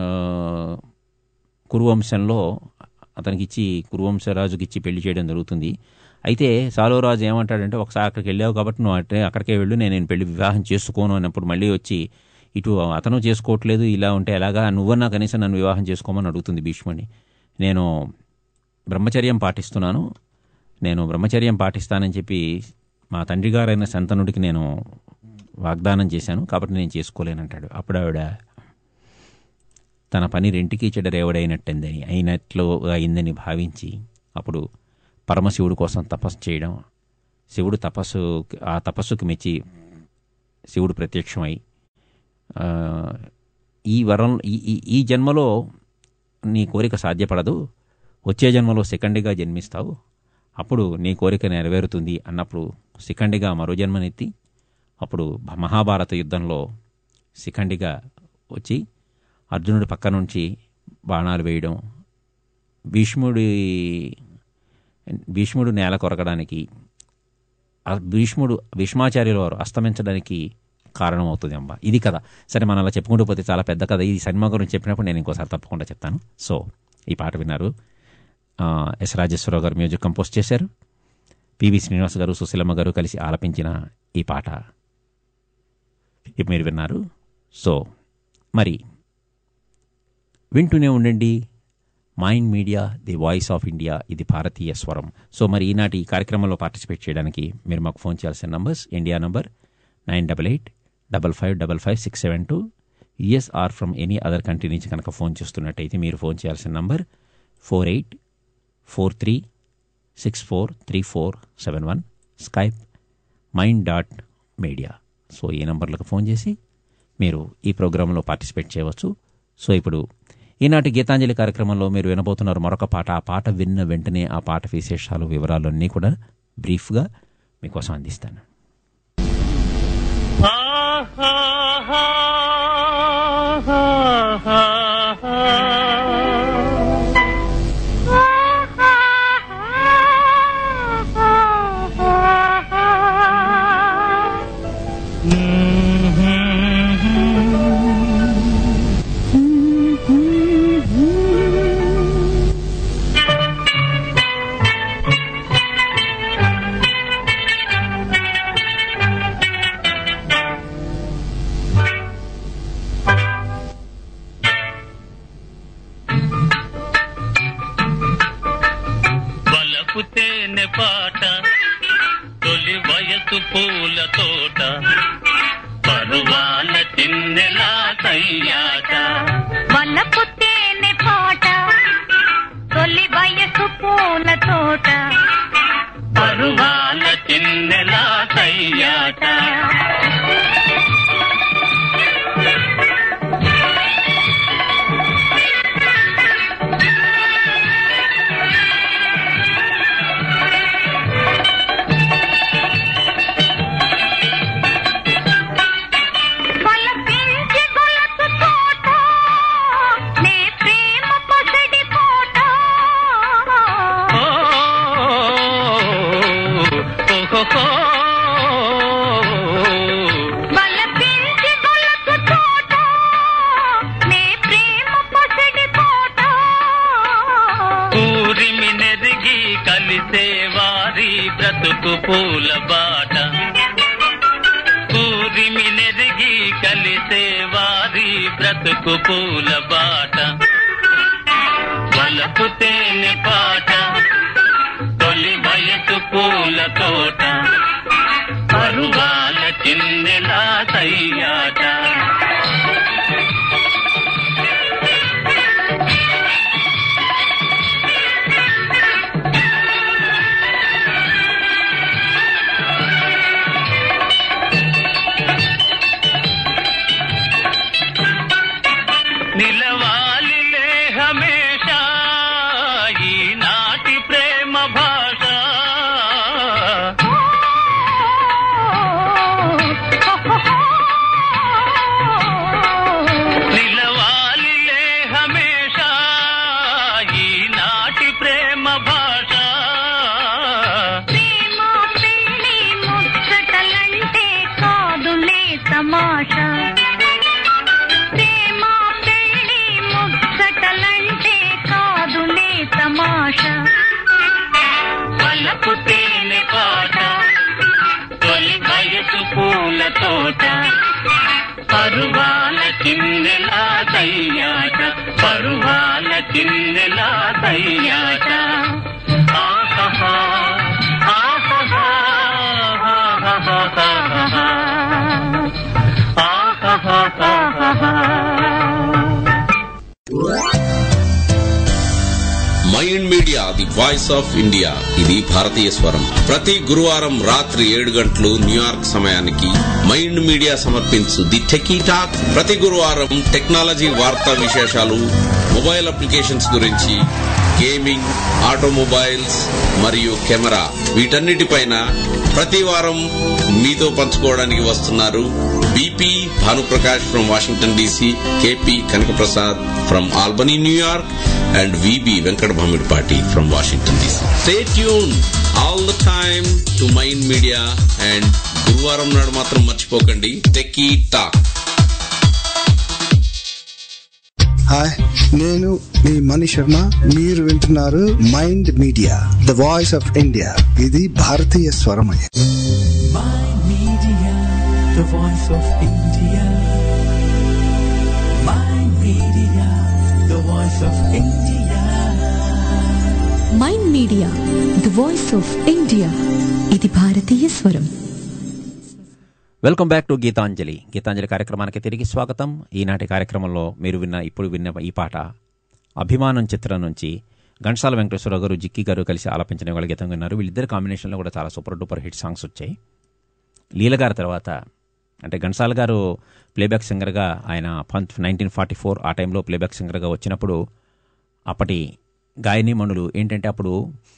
కురువంశంలో అతనికిచ్చి, కురువంశరాజుకి ఇచ్చి పెళ్లి చేయడం జరుగుతుంది. అయితే సాళువరాజు ఏమంటాడంటే, ఒకసారి అక్కడికి వెళ్ళావు కాబట్టి నువ్వు అక్కడికే వెళ్ళు, నేను పెళ్లి వివాహం చేసుకోను అన్నప్పుడు మళ్ళీ వచ్చి ఇటు అతను చేసుకోవట్లేదు, ఇలా ఉంటే ఎలాగా, నువ్వన్నా కనీసం నన్ను వివాహం చేసుకోమని అడుగుతుంది భీష్ముడిని. నేను బ్రహ్మచర్యం పాటిస్తానని చెప్పి మా తండ్రి గారైన శంతనుడికి నేను వాగ్దానం చేశాను, కాబట్టి నేను చేసుకోలేనంటాడు. అప్పుడు ఆవిడ తన పని రెంటికి అయినట్లు అయిందని భావించి అప్పుడు పరమశివుడి కోసం తపస్సు చేయడం, శివుడు ఆ తపస్సుకు మెచ్చి శివుడు ప్రత్యక్షమై ఈ జన్మలో నీ కోరిక సాధ్యపడదు, వచ్చే జన్మలో శిఖండిగా జన్మిస్తావు, అప్పుడు నీ కోరిక నెరవేరుతుంది అన్నప్పుడు శిఖండిగా మరో జన్మనెత్తి అప్పుడు మహాభారత యుద్ధంలో శిఖండిగా వచ్చి అర్జునుడి పక్క నుంచి బాణాలు వేయడం, భీష్ముడు నేల కొరకడానికి, భీష్మాచార్యుల వారు అస్తమించడానికి కారణమవుతుంది అమ్మ. ఇది కథ. సరే, మనం అలా చెప్పుకుంటూ పోతే చాలా పెద్ద కథ. ఈ సినిమా గురించి చెప్పినప్పుడు నేను ఇంకోసారి తప్పకుండా చెప్తాను. సో ఈ పాట విన్నారు. ఎస్ రాజేశ్వరరావు గారు మ్యూజిక్ కంపోజ్ చేశారు. పివి శ్రీనివాస్ గారు, సుశీలమ్మ గారు కలిసి ఆలపించిన ఈ పాట ఇప్పుడు మీరు విన్నారు. సో మరి వింటూనే ఉండండి mind media, the voice of India, ఇది భారతీయ స్వరం. సో మరి ఈనాటి ఈ కార్యక్రమంలో పార్టిసిపేట్ చేయడానికి మీరు మాకు ఫోన్ చేయాల్సిన numbers: India number 9885555672, US or from any other country నుంచి కనుక ఫోన్ చేస్తున్నట్టయితే మీరు ఫోన్ చేయాల్సిన నంబర్ 4843643471, స్కైప్ mind.media. సో ఈ నంబర్లకు ఫోన్ చేసి మీరు ఈ ప్రోగ్రాంలో పార్టిసిపేట్ చేయవచ్చు. సో ఇప్పుడు ఈనాటి గీతాంజలి కార్యక్రమంలో మీరు వినబోతున్నారు మరొక పాట. ఆ పాట విన్న వెంటనే ఆ పాట విశేషాలు, వివరాలు అన్నీ కూడా బ్రీఫ్గా మీకోసం అందిస్తాను. పాట తొలి వయసు పూల తోట పరువాల చిన్నెలా తయ్యాట. వలపు తేనె పాట తొలి వయసు పూల తోట పరువాల చిన్నెలా తయ్యాట. బ్రతుకు పూల బాట కూరిమి నెరిగి కలిసే వారి బ్రతుకు పూల బాట. వలపు తేనె పాట తొలి వయసు పూల తోట పరువాల చిన్నెలా తయ్యాట. నిలవాలిలే హమేషా ఈనాటి ప్రేమ భాష. నిలవాలిలే హమేషా ఈనాటి ప్రేమ భాష. ప్రేమ పెళ్లి ముచ్చటలంటే కాదులే తమాషా. వలపు తేనె పాట తొలి వయసు పూల తోట పరువాల చిన్నెలా తయ్యాట. పరువాల చిన్నెలా తయ్యాట. ఆహా ఆహా ఆహా. Mind media, the voice of India, ఇది భారతీయ స్వరం. ప్రతి గురువారం రాత్రి 7 గంటలు న్యూయార్క్ సమయానికి మైండ్ మీడియా సమర్పించు ది టెకీ టాక్. ప్రతి గురువారం టెక్నాలజీ వార్తా విశేషాలు, మొబైల్ అప్లికేషన్స్ గురించి, గేమింగ్, ఆటోమొబైల్స్ మరియు కెమెరా, వీటన్నిటిపైన ప్రతి వారం మీతో పంచుకోవడానికి వస్తున్నారు BP Bhanuprakash from Washington DC, KP Kanakaprasad from Albany New York, and VB Venkat Bhamidpati from Washington DC. Stay tuned all the time to Mind Media and గురువారం నాడు మాత్రం మర్చిపోకండి టెకీ టాక్. హాయ్, నేను మీ మణి శర్మ. మీరు వింటున్నారు mind media, the voice of India. ఇది భారతీయ స్వరమయ. Mind Media, the voice of India. Mind Media, the voice of India. Mind media the voice of India. ఇది భారతీయ స్వరం. Welcome back to Geetanjali. Geetanjali కార్యక్రమానికి తిరిగి స్వాగతం. ఈనాటి కార్యక్రమంలో మీరు ఇప్పుడు విన్న ఈ పాట అభిమానం చిత్రం నుంచి ఘంటసాల వెంకటేశ్వరరావు గారు, జిక్కి గారు కలిసి ఆలపించిన వాళ్ళ గీతం విన్నారు. వీళ్ళిద్దరు కాంబినేషన్లో కూడా చాలా సూపర్ డూపర్ హిట్ సాంగ్స్ వచ్చాయి. లీల గారి తర్వాత అంటే ఘంటసాల గారు ప్లేబ్యాక్ సింగర్గా ఆయన 1944 ఆ టైంలో ప్లేబ్యాక్ సింగర్గా వచ్చినప్పుడు అప్పటి గాయనీమణులు ఏంటంటే అప్పుడు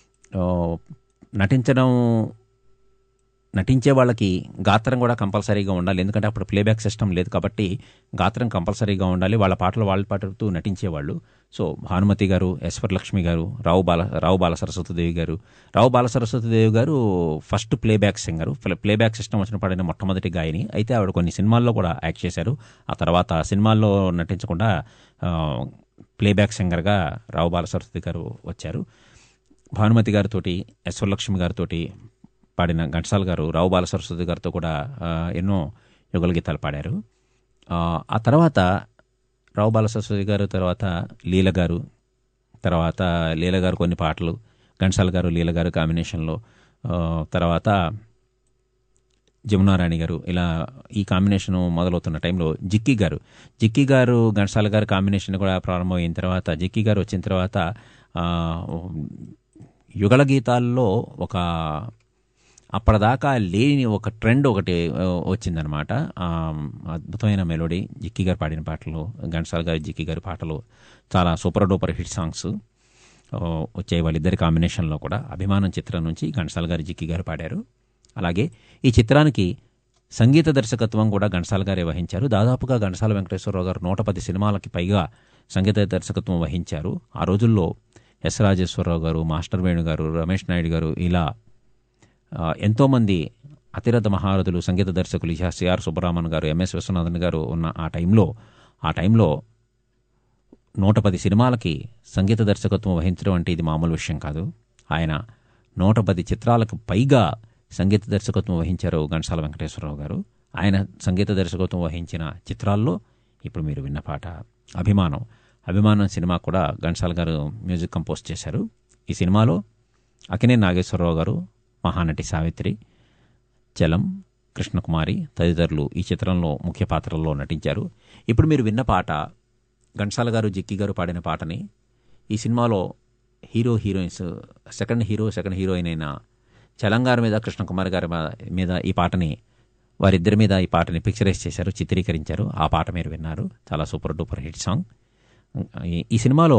నటించే వాళ్ళకి గాత్రం కూడా కంపల్సరీగా ఉండాలి. ఎందుకంటే అప్పుడు ప్లేబ్యాక్ సిస్టమ్ లేదు కాబట్టి గాత్రం కంపల్సరీగా ఉండాలి. వాళ్ళ పాటలు వాళ్ళు పాడుతూ నటించేవాళ్ళు. సో భానుమతి గారు, లక్ష్మి గారు, రావు బాల సరస్వతీదేవి గారు. రావు Bala Saraswatidevi garu first playback singer. Playback system వచ్చిన పడిన మొట్టమొదటి గాయని. అయితే ఆవిడ కొన్ని సినిమాల్లో కూడా యాక్ట్ చేశారు. ఆ తర్వాత సినిమాల్లో నటించకుండా ప్లేబ్యాక్ సింగర్గా రావు బాల సరస్వతి గారు వచ్చారు. భానుమతి గారితో, లక్ష్మి గారితో పాడిన ఘంటసాల గారు రావు బాల సరస్వతి గారితో కూడా ఎన్నో యుగల గీతాలు పాడారు. ఆ తర్వాత రావు బాల సరస్వతి గారు తర్వాత లీల గారు కొన్ని పాటలు, ఘంటసాల గారు లీల గారు కాంబినేషన్లో, తర్వాత జమునారాణి గారు, ఇలా ఈ కాంబినేషన్ మొదలవుతున్న టైంలో జిక్కి గారు ఘంటసాల గారు కాంబినేషన్ కూడా ప్రారంభమైన తర్వాత జిక్కి గారు వచ్చిన తర్వాత యుగల గీతాల్లో ఒక అప్పటిదాకా లేని ఒక ట్రెండ్ ఒకటి వచ్చిందనమాట. అద్భుతమైన మెలోడీ జిక్కి గారు పాడిన పాటలు, ఘంటసాల గారు జిక్కి గారి పాటలు చాలా సూపర్ డూపర్ హిట్ సాంగ్స్ వచ్చాయి వాళ్ళిద్దరి కాంబినేషన్లో కూడా. అభిమానం చిత్రం నుంచి ఘంటసాల గారు జిక్కి గారు పాడారు. అలాగే ఈ చిత్రానికి సంగీత దర్శకత్వం కూడా ఘంటసాల గారే వహించారు. దాదాపుగా ఘంటసాల వెంకటేశ్వరరావు గారు 110 సినిమాలకి పైగా సంగీత దర్శకత్వం వహించారు. ఆ రోజుల్లో ఎస్ రాజేశ్వరరావు గారు, మాస్టర్ వేణు గారు, రమేష్ నాయుడు గారు, ఇలా ఎంతోమంది అతిరథ మహారథులు సంగీత దర్శకులు, సిఆర్ సుబ్బరామన్ గారు, ఎంఎస్ విశ్వనాథన్ గారు ఉన్న ఆ టైంలో 110 సినిమాలకి సంగీత దర్శకత్వం వహించడం అంటే ఇది మామూలు విషయం కాదు. ఆయన 110 చిత్రాలకు పైగా సంగీత దర్శకత్వం వహించారు ఘంటసాల వెంకటేశ్వరరావు గారు. ఆయన సంగీత దర్శకత్వం వహించిన చిత్రాల్లో ఇప్పుడు మీరు విన్న పాట అభిమానం సినిమా కూడా ఘంటసాల గారు మ్యూజిక్ కంపోజ్ చేశారు. ఈ సినిమాలో అక్కినేని నాగేశ్వరరావు గారు, మహానటి సావిత్రి, చలం, కృష్ణకుమారి తదితరులు ఈ చిత్రంలో ముఖ్య పాత్రల్లో నటించారు. ఇప్పుడు మీరు విన్న పాట ఘంటసాల గారు జిక్కి గారు పాడిన పాటని ఈ సినిమాలో హీరోయిన్స్ సెకండ్ హీరోయిన్ అయిన చలం గారి మీద, కృష్ణకుమారి గారి మీద వారిద్దరి మీద ఈ పాటని పిక్చరైజ్ చేశారు, చిత్రీకరించారు. ఆ పాట మీరు విన్నారు. చాలా సూపర్ డూపర్ హిట్ సాంగ్. ఈ సినిమాలో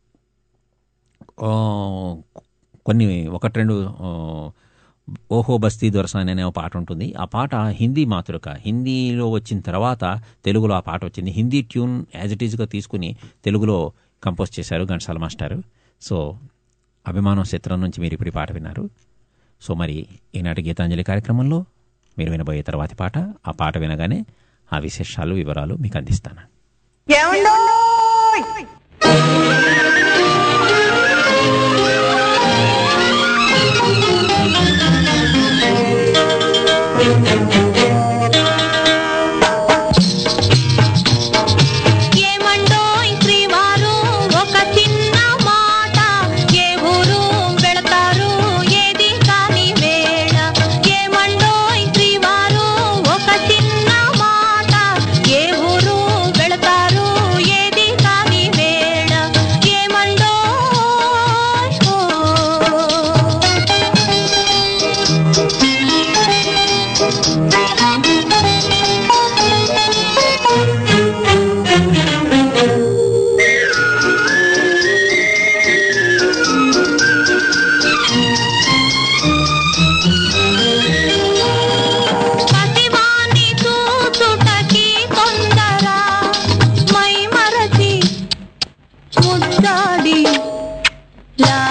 కొన్ని 1-2 ఓహో బస్తీ దొరసాని అనే ఒక పాట ఉంటుంది. ఆ పాట హిందీ మాతృక. హిందీలో వచ్చిన తర్వాత తెలుగులో ఆ పాట వచ్చింది. హిందీ ట్యూన్ యాజ్ ఇట్ ఈజ్గా తీసుకుని తెలుగులో కంపోజ్ చేశారు ఘంటసాల మాస్టారు. సో అభిమానం చిత్రం నుంచి మీరు ఇప్పుడు ఈ పాట విన్నారు. సో మరి ఈనాటి గీతాంజలి కార్యక్రమంలో మీరు వినబోయే తర్వాతి పాట, ఆ పాట వినగానే ఆ విశేషాలు, వివరాలు మీకు అందిస్తాను.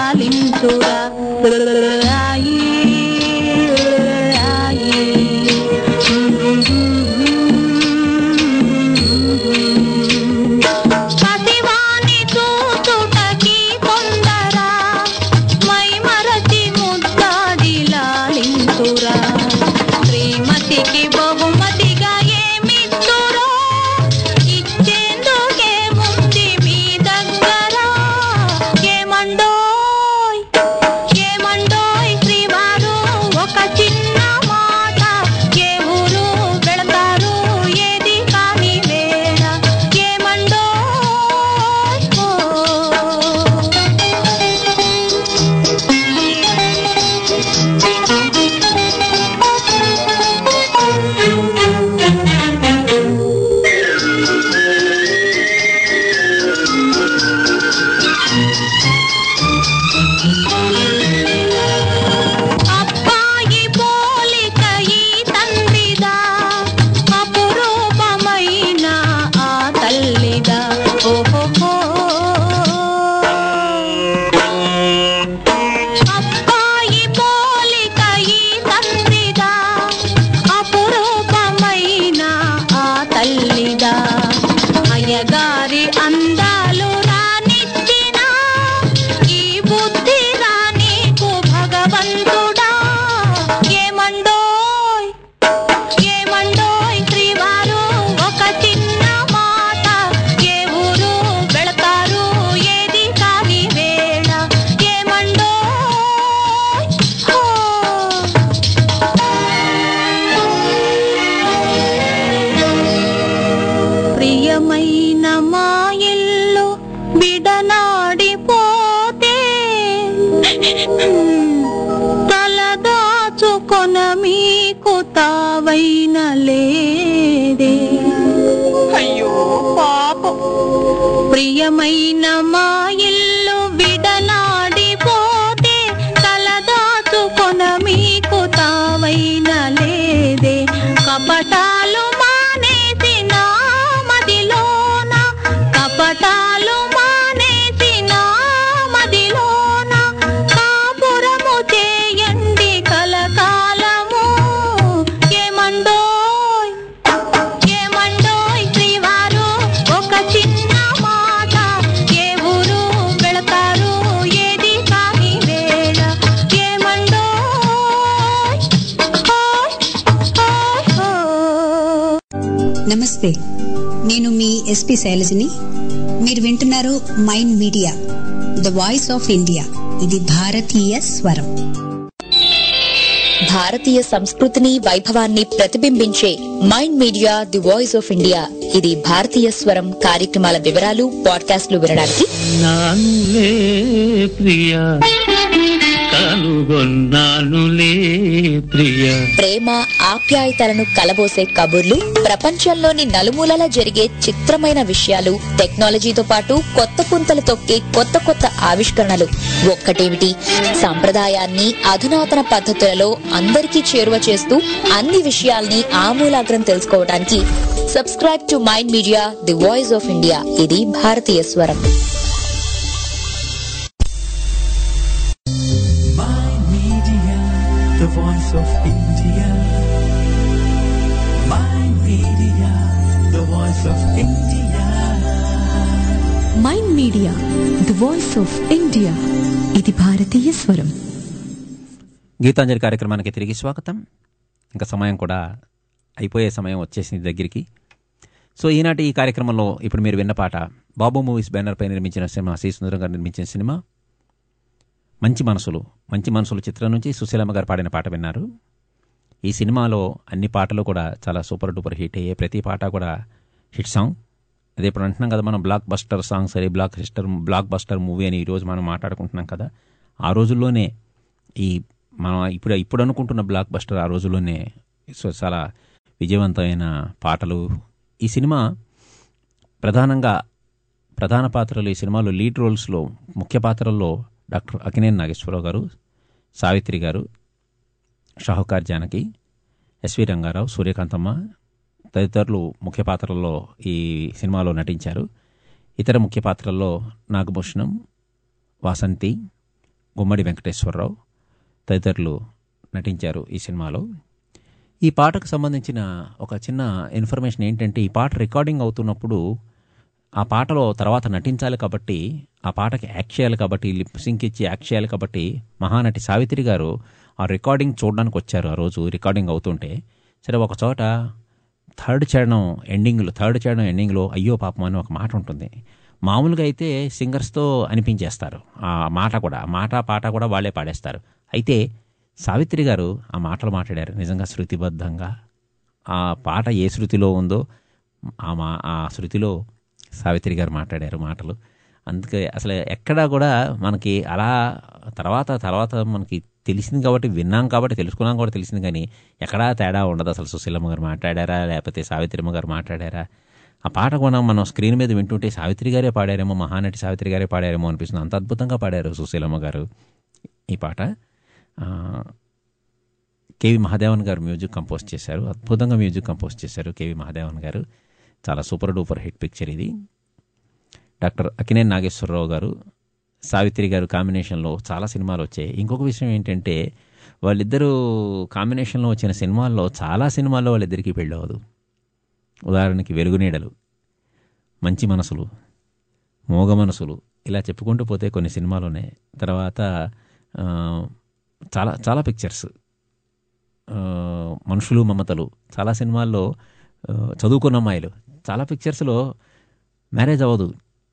లాలించురా అబ్బాయి పోలిక ఈ తండ్రిదా, అపురూపమైన ఆ తల్లిదా. ఓహో అబ్బాయి పోలిక ఈ తండ్రిదా, అపురూపమైన ఆ తల్లిదా. అయ్యగారి అందాలు రానిచ్చిన ఈ బుద్ధి రానీకు భగవంతుడా. ఏమండోయ్ ఏమండోయ్ శ్రీవారు, ఒక చిన్న మాట. ఏ ఊరు వెళతారు ఏది కాని వేళ. ఏమండోయ్ హో. ప్రియమైన మా ఇల్లు విడనాడిపోతే, తలదాచుకొన మీకు తావైన లేదే. అయ్యో పాపం. ప్రియమైన మా ఇల్లు విడనాడిపోతే, తలదాచుకొన మీకు తావైన లేదే. కపటాలు మానేసి నా మదిలోన, కపటాలు మానేసి నా మదిలోన, కాపురము చేయండి కలకాలము. ఏమండోయ్ ఏమండోయ్ శ్రీవారు, ఒక చిన్న మాట. ఏ ఊరు వెళతారు ఏది కాని వేళ. ఏమండోయ్ హోయ్ హోయ్ హో. నమస్తే, నేను మీ ఎస్పి శైలజని. మీరు వింటున్నారు mind media, the voice of India. ఇది భారతీయ స్వరం. భారతీయ సంస్కృతిని వైభవాన్ని ప్రతిబింబించే mind media the voice of India. ఇది భారతీయ స్వరం కార్యక్రమాల వివరాలు, పాడ్కాస్ట్లు వినడానికి నానులే ప్రియా, కనుగొన్నానులే ప్రియా. ప్రేమ ఆప్యాయతలను కలబోసే కబుర్లు, ప్రపంచంలోని నలుమూలలా జరిగే చిత్రమైన విషయాలు, టెక్నాలజీతో పాటు కొత్త పుంతలు తొక్కే కొత్త కొత్త ఆవిష్కరణలు. ఒక్కటేమిటి, సంప్రదాయాన్ని అధునాతన పద్ధతులలో అందరికీ చేరువ చేస్తూ అన్ని విషయాల్ని ఆమూలాగ్రం తెలుసుకోవడానికి subscribe to mind media the voice of India. ఇది భారతీయ స్వరం. The voice of India. Mind Media, the voice of India. Mind media the voice of India. ఇది భారతీయ స్వరం. గీతాంజలి కార్యక్రమానికి తిరిగి స్వాగతం. ఇంకా సమయం కూడా అయిపోయే సమయం వచ్చేసింది దగ్గరికి. సో ఈనాటి ఈ కార్యక్రమంలో ఇప్పుడు మీరు విన్న పాట బాబు మూవీస్ బ్యానర్పై నిర్మించిన సినిమా, శ్రీ సుందరం గారు నిర్మించిన సినిమా మంచి మనసులు. మంచి మనసులు చిత్రం నుంచి సుశీలమ్మ గారు పాడిన పాట విన్నారు. ఈ సినిమాలో అన్ని పాటలు కూడా చాలా సూపర్ డూపర్ హిట్ అయ్యాయి. ప్రతి పాట కూడా హిట్ సాంగ్. అదే ఇప్పుడు అంటున్నాం కదా మనం బ్లాక్ బస్టర్ సాంగ్స్ అని, బ్లాక్ బస్టర్ మూవీ అని ఈరోజు మనం మాట్లాడుకుంటున్నాం కదా. ఆ రోజుల్లోనే ఈ మనం ఇప్పుడు అనుకుంటున్న బ్లాక్ బస్టర్ ఆ రోజుల్లోనే చాలా విజయవంతమైన పాటలు. ఈ సినిమా ప్రధాన పాత్రలు, ఈ సినిమాలో లీడ్ రోల్స్లో ముఖ్య పాత్రల్లో డాక్టర్ అక్కినేని నాగేశ్వరరావు గారు, సావిత్రి గారు, షాహుకార్ జానకి, ఎస్వి రంగారావు, సూర్యకాంతమ్మ తదితరులు ముఖ్య పాత్రల్లో ఈ సినిమాలో నటించారు. ఇతర ముఖ్య పాత్రల్లో నాగభూషణం, వాసంతి, గుమ్మడి వెంకటేశ్వరరావు తదితరులు నటించారు ఈ సినిమాలో. ఈ పాటకు సంబంధించిన ఒక చిన్న ఇన్ఫర్మేషన్ ఏంటంటే, ఈ పాట రికార్డింగ్ అవుతున్నప్పుడు ఆ పాటలో తర్వాత నటించాలి కాబట్టి, ఆ పాటకి యాక్ట్ చేయాలి కాబట్టి, లిప్ సింక్ ఇచ్చి యాక్ట్ చేయాలి కాబట్టి మహానటి సావిత్రి గారు ఆ రికార్డింగ్ చూడడానికి వచ్చారు. ఆ రోజు రికార్డింగ్ అవుతుంటే సరే ఒక చోట థర్డ్ చరణం ఎండింగ్లో అయ్యో పాపం అని ఒక మాట ఉంటుంది. మామూలుగా అయితే సింగర్స్తో అనిపించేస్తారు ఆ పాట కూడా వాళ్ళే పాడేస్తారు. అయితే సావిత్రి గారు ఆ మాటలు మాట్లాడారు నిజంగా శృతిబద్ధంగా. ఆ పాట ఏ శృతిలో ఉందో ఆ శృతిలో సావిత్రి గారు మాట్లాడారు మాటలు. అందుకే అసలు ఎక్కడా కూడా మనకి అలా తర్వాత మనకి తెలిసింది కాబట్టి, విన్నాం కాబట్టి, తెలుసుకున్నాం కాబట్టి తెలిసింది, కానీ ఎక్కడా తేడా ఉండదు. అసలు సుశీలమ్మ గారు మాట్లాడారా లేకపోతే సావిత్రమ్మ గారు మాట్లాడారా ఆ పాట మనం స్క్రీన్ మీద వింటుంటే సావిత్రి గారే పాడారేమో, మహానటి సావిత్రి గారే పాడారేమో అనిపిస్తుంది. అంత అద్భుతంగా పాడారు సుశీలమ్మ గారు ఈ పాట. కేవి మహాదేవన్ గారు మ్యూజిక్ కంపోజ్ చేశారు, అద్భుతంగా మ్యూజిక్ కంపోజ్ చేశారు కేవి మహాదేవన్ గారు. చాలా సూపర్ డూపర్ హిట్ పిక్చర్ ఇది. డాక్టర్ అక్కినేని నాగేశ్వరరావు గారు, సావిత్రి గారు కాంబినేషన్లో చాలా సినిమాలు వచ్చాయి. ఇంకొక విషయం ఏంటంటే వాళ్ళిద్దరూ కాంబినేషన్లో వచ్చిన సినిమాల్లో చాలా సినిమాల్లో వాళ్ళిద్దరికీ పెళ్ళి అవ్వదు. ఉదాహరణకి వెలుగునీడలు, మంచి మనసులు, మోగ మనసులు, ఇలా చెప్పుకుంటూ పోతే కొన్ని సినిమాలు ఉన్నాయి. తర్వాత చాలా చాలా పిక్చర్స్, మనుషులు మమతలు, చాలా సినిమాల్లో చదువుకున్న అమ్మాయిలు, చాలా పిక్చర్స్లో మ్యారేజ్ అవ్వదు.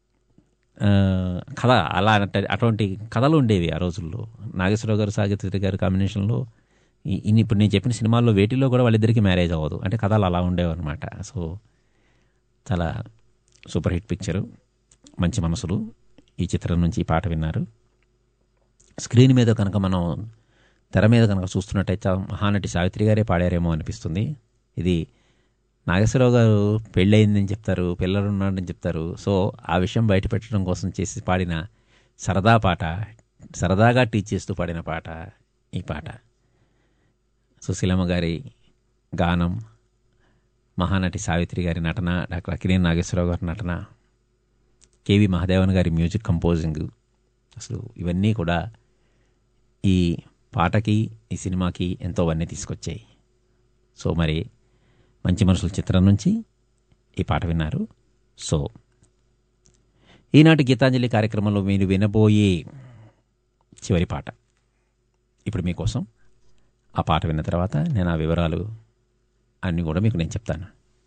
కథ అలా అటువంటి కథలు ఉండేవి ఆ రోజుల్లో. నాగేశ్వరరావు గారు సావిత్రి గారు కాంబినేషన్లో ఇప్పుడు నేను చెప్పిన సినిమాల్లో వేటిలో కూడా వాళ్ళిద్దరికీ మ్యారేజ్ అవ్వదు, అంటే కథలు అలా ఉండేవి అనమాట. సో చాలా సూపర్ హిట్ పిక్చరు మంచి మనసులు. ఈ చిత్రం నుంచి ఈ పాట విన్నారు. స్క్రీన్ మీద కనుక మనం తెర మీద కనుక చూస్తున్నట్టయితే మహానటి సావిత్రి గారే పాడారేమో అనిపిస్తుంది. ఇది నాగేశ్వరరావు గారు పెళ్ళయిందని చెప్తారు, పిల్లలు ఉన్నాడని చెప్తారు. సో ఆ విషయం బయట పెట్టడం కోసం చేసి పాడిన సరదా పాట, సరదాగా టీచ్ చేస్తూ పాడిన పాట ఈ పాట. సుశీలమ్మ గారి గానం, మహానటి సావిత్రి గారి నటన, డాక్టర్ అక్కినేని నాగేశ్వరరావు గారి నటన, కేవి మహాదేవన్ గారి మ్యూజిక్ కంపోజింగ్, అసలు ఇవన్నీ కూడా ఈ పాటకి ఈ సినిమాకి ఎంతో వన్నీ తీసుకొచ్చాయి. సో మరి మంచి మనసుల చిత్రం నుంచి ఈ పాట విన్నారు. సో ఈనాటి గీతాంజలి కార్యక్రమంలో మీరు వినబోయే చివరి పాట ఇప్పుడు మీకోసం. ఆ పాట విన్న తర్వాత నేను ఆ వివరాలు అన్నీ కూడా మీకు నేను చెప్తాను.